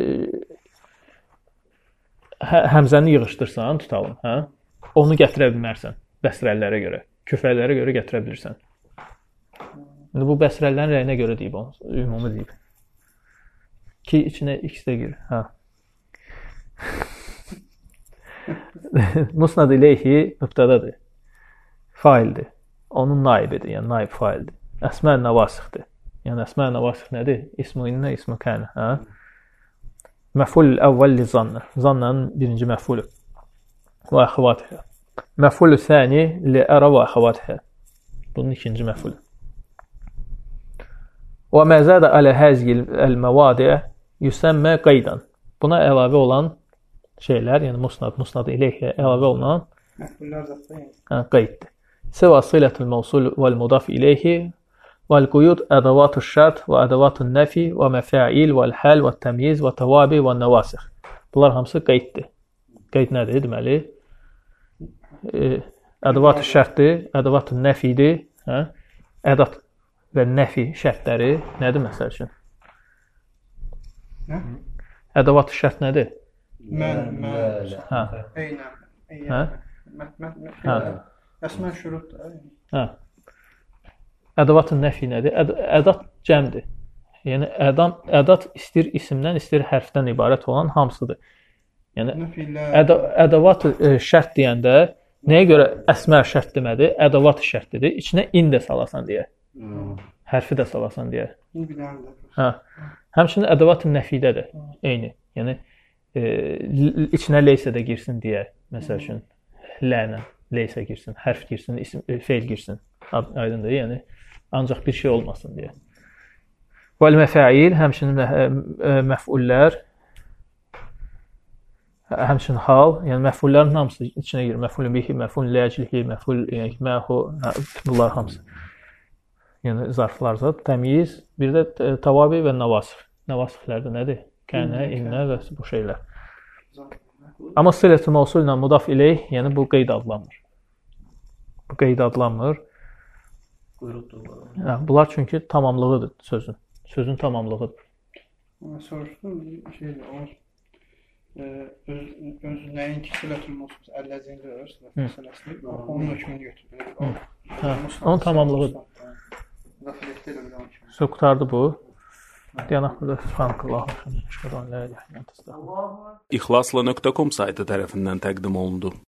həmzəni yığışdırsan, tutalım, hə? Onu gətirə bilmərsən bəsrəlilərə görə. Köfəllərə görə gətirə bilirsən. İndi bu bəsrəlilərin rəyinə görə deyib onu, ümumi deyib. Ki içinə x də gir, hə. Musnad ileyhi mübtədadır. Faildir. Onun naibidir, yəni naib faildir. Əsmə nəvasixdir. Yəni əsmə nəvasix nədir? İsmu innə, ismu kənə, hə? Məful əvvəl li zannə. Zannənin birinci məfulü. Və əxvatihə. Məful səni li ərə və əxvatihə. Bunun ikinci məfulü. Və məzədə alə həzgil əl-məvadiə yüsəmmə qaydan. Buna əlavə olan şeylər, yəni musnad ileyhiyə əlavə olunan məfullər zətdə qayddır. Səvə silətul mövsul vəl-mudaf ileyhi vəl-quyud ədəvatü şərt və ədəvatü nəfi və məfəil vəl-həl və təmyiz və təvabi və nəvasix. Bunlar hamısı qayddır. Qayd nədir? Deməli, ədəvatü şərtdir, ədəvatü nəfidir, hə? Ədat və nəfi şərtləri nədir məsəl üçün? Nə? Ədəvatü şərt nədir? Mən, hə. Eynəm, hə. Əsmən şurutdur. Hə. Ədəvatü nəfi nədir? Ədat cəmdir. Yəni, ədat istir isimdən, istir hərfdən ibarət olan hamısıdır. Yəni, ədəvatü şərt deyəndə nəyə görə əsmər şərt demədi? Ədəvatü şərtdir. İçinə in də salasan deyə. Hərfi də salasan deyə. Hə. Həmçinin ədəvatü nəfidə də eyni. Yəni, içinə leysə də girsin deyə. Məsəl üçün, lənə, leysə girsin, hərf girsin, feil girsin. Aydındır, yəni, ancaq bir şey olmasın deyə. Vəl-məfəil, həmçinin məfullər, həmçinin hal, yəni məfullərin hamısı içinə girir. Məfulun bihi, məfulun ləyəclihi, məful məhu, bunlar hamısı. Yəni, zarflarsa, təmiz, bir də təvabi və nəvasif. Nəvasiflər də nədir? Kənə, innə və bu şeylər. Amma silət-i mövsul ilə mudaf ileyh, yəni bu qeyd adlanmır. Bu qeyd adlanmır. Bunlar çünki tamamlığıdır sözün. Sözün tamamlığıdır. Soruşdum, öz nəyin ki, silət-i mövsul əlləzində öz, məsələsini, onun hökmünü götürür. Onun tamamlığıdır. Qutardı bu. İxlasla.com saytı tərəfindən təqdim olundu.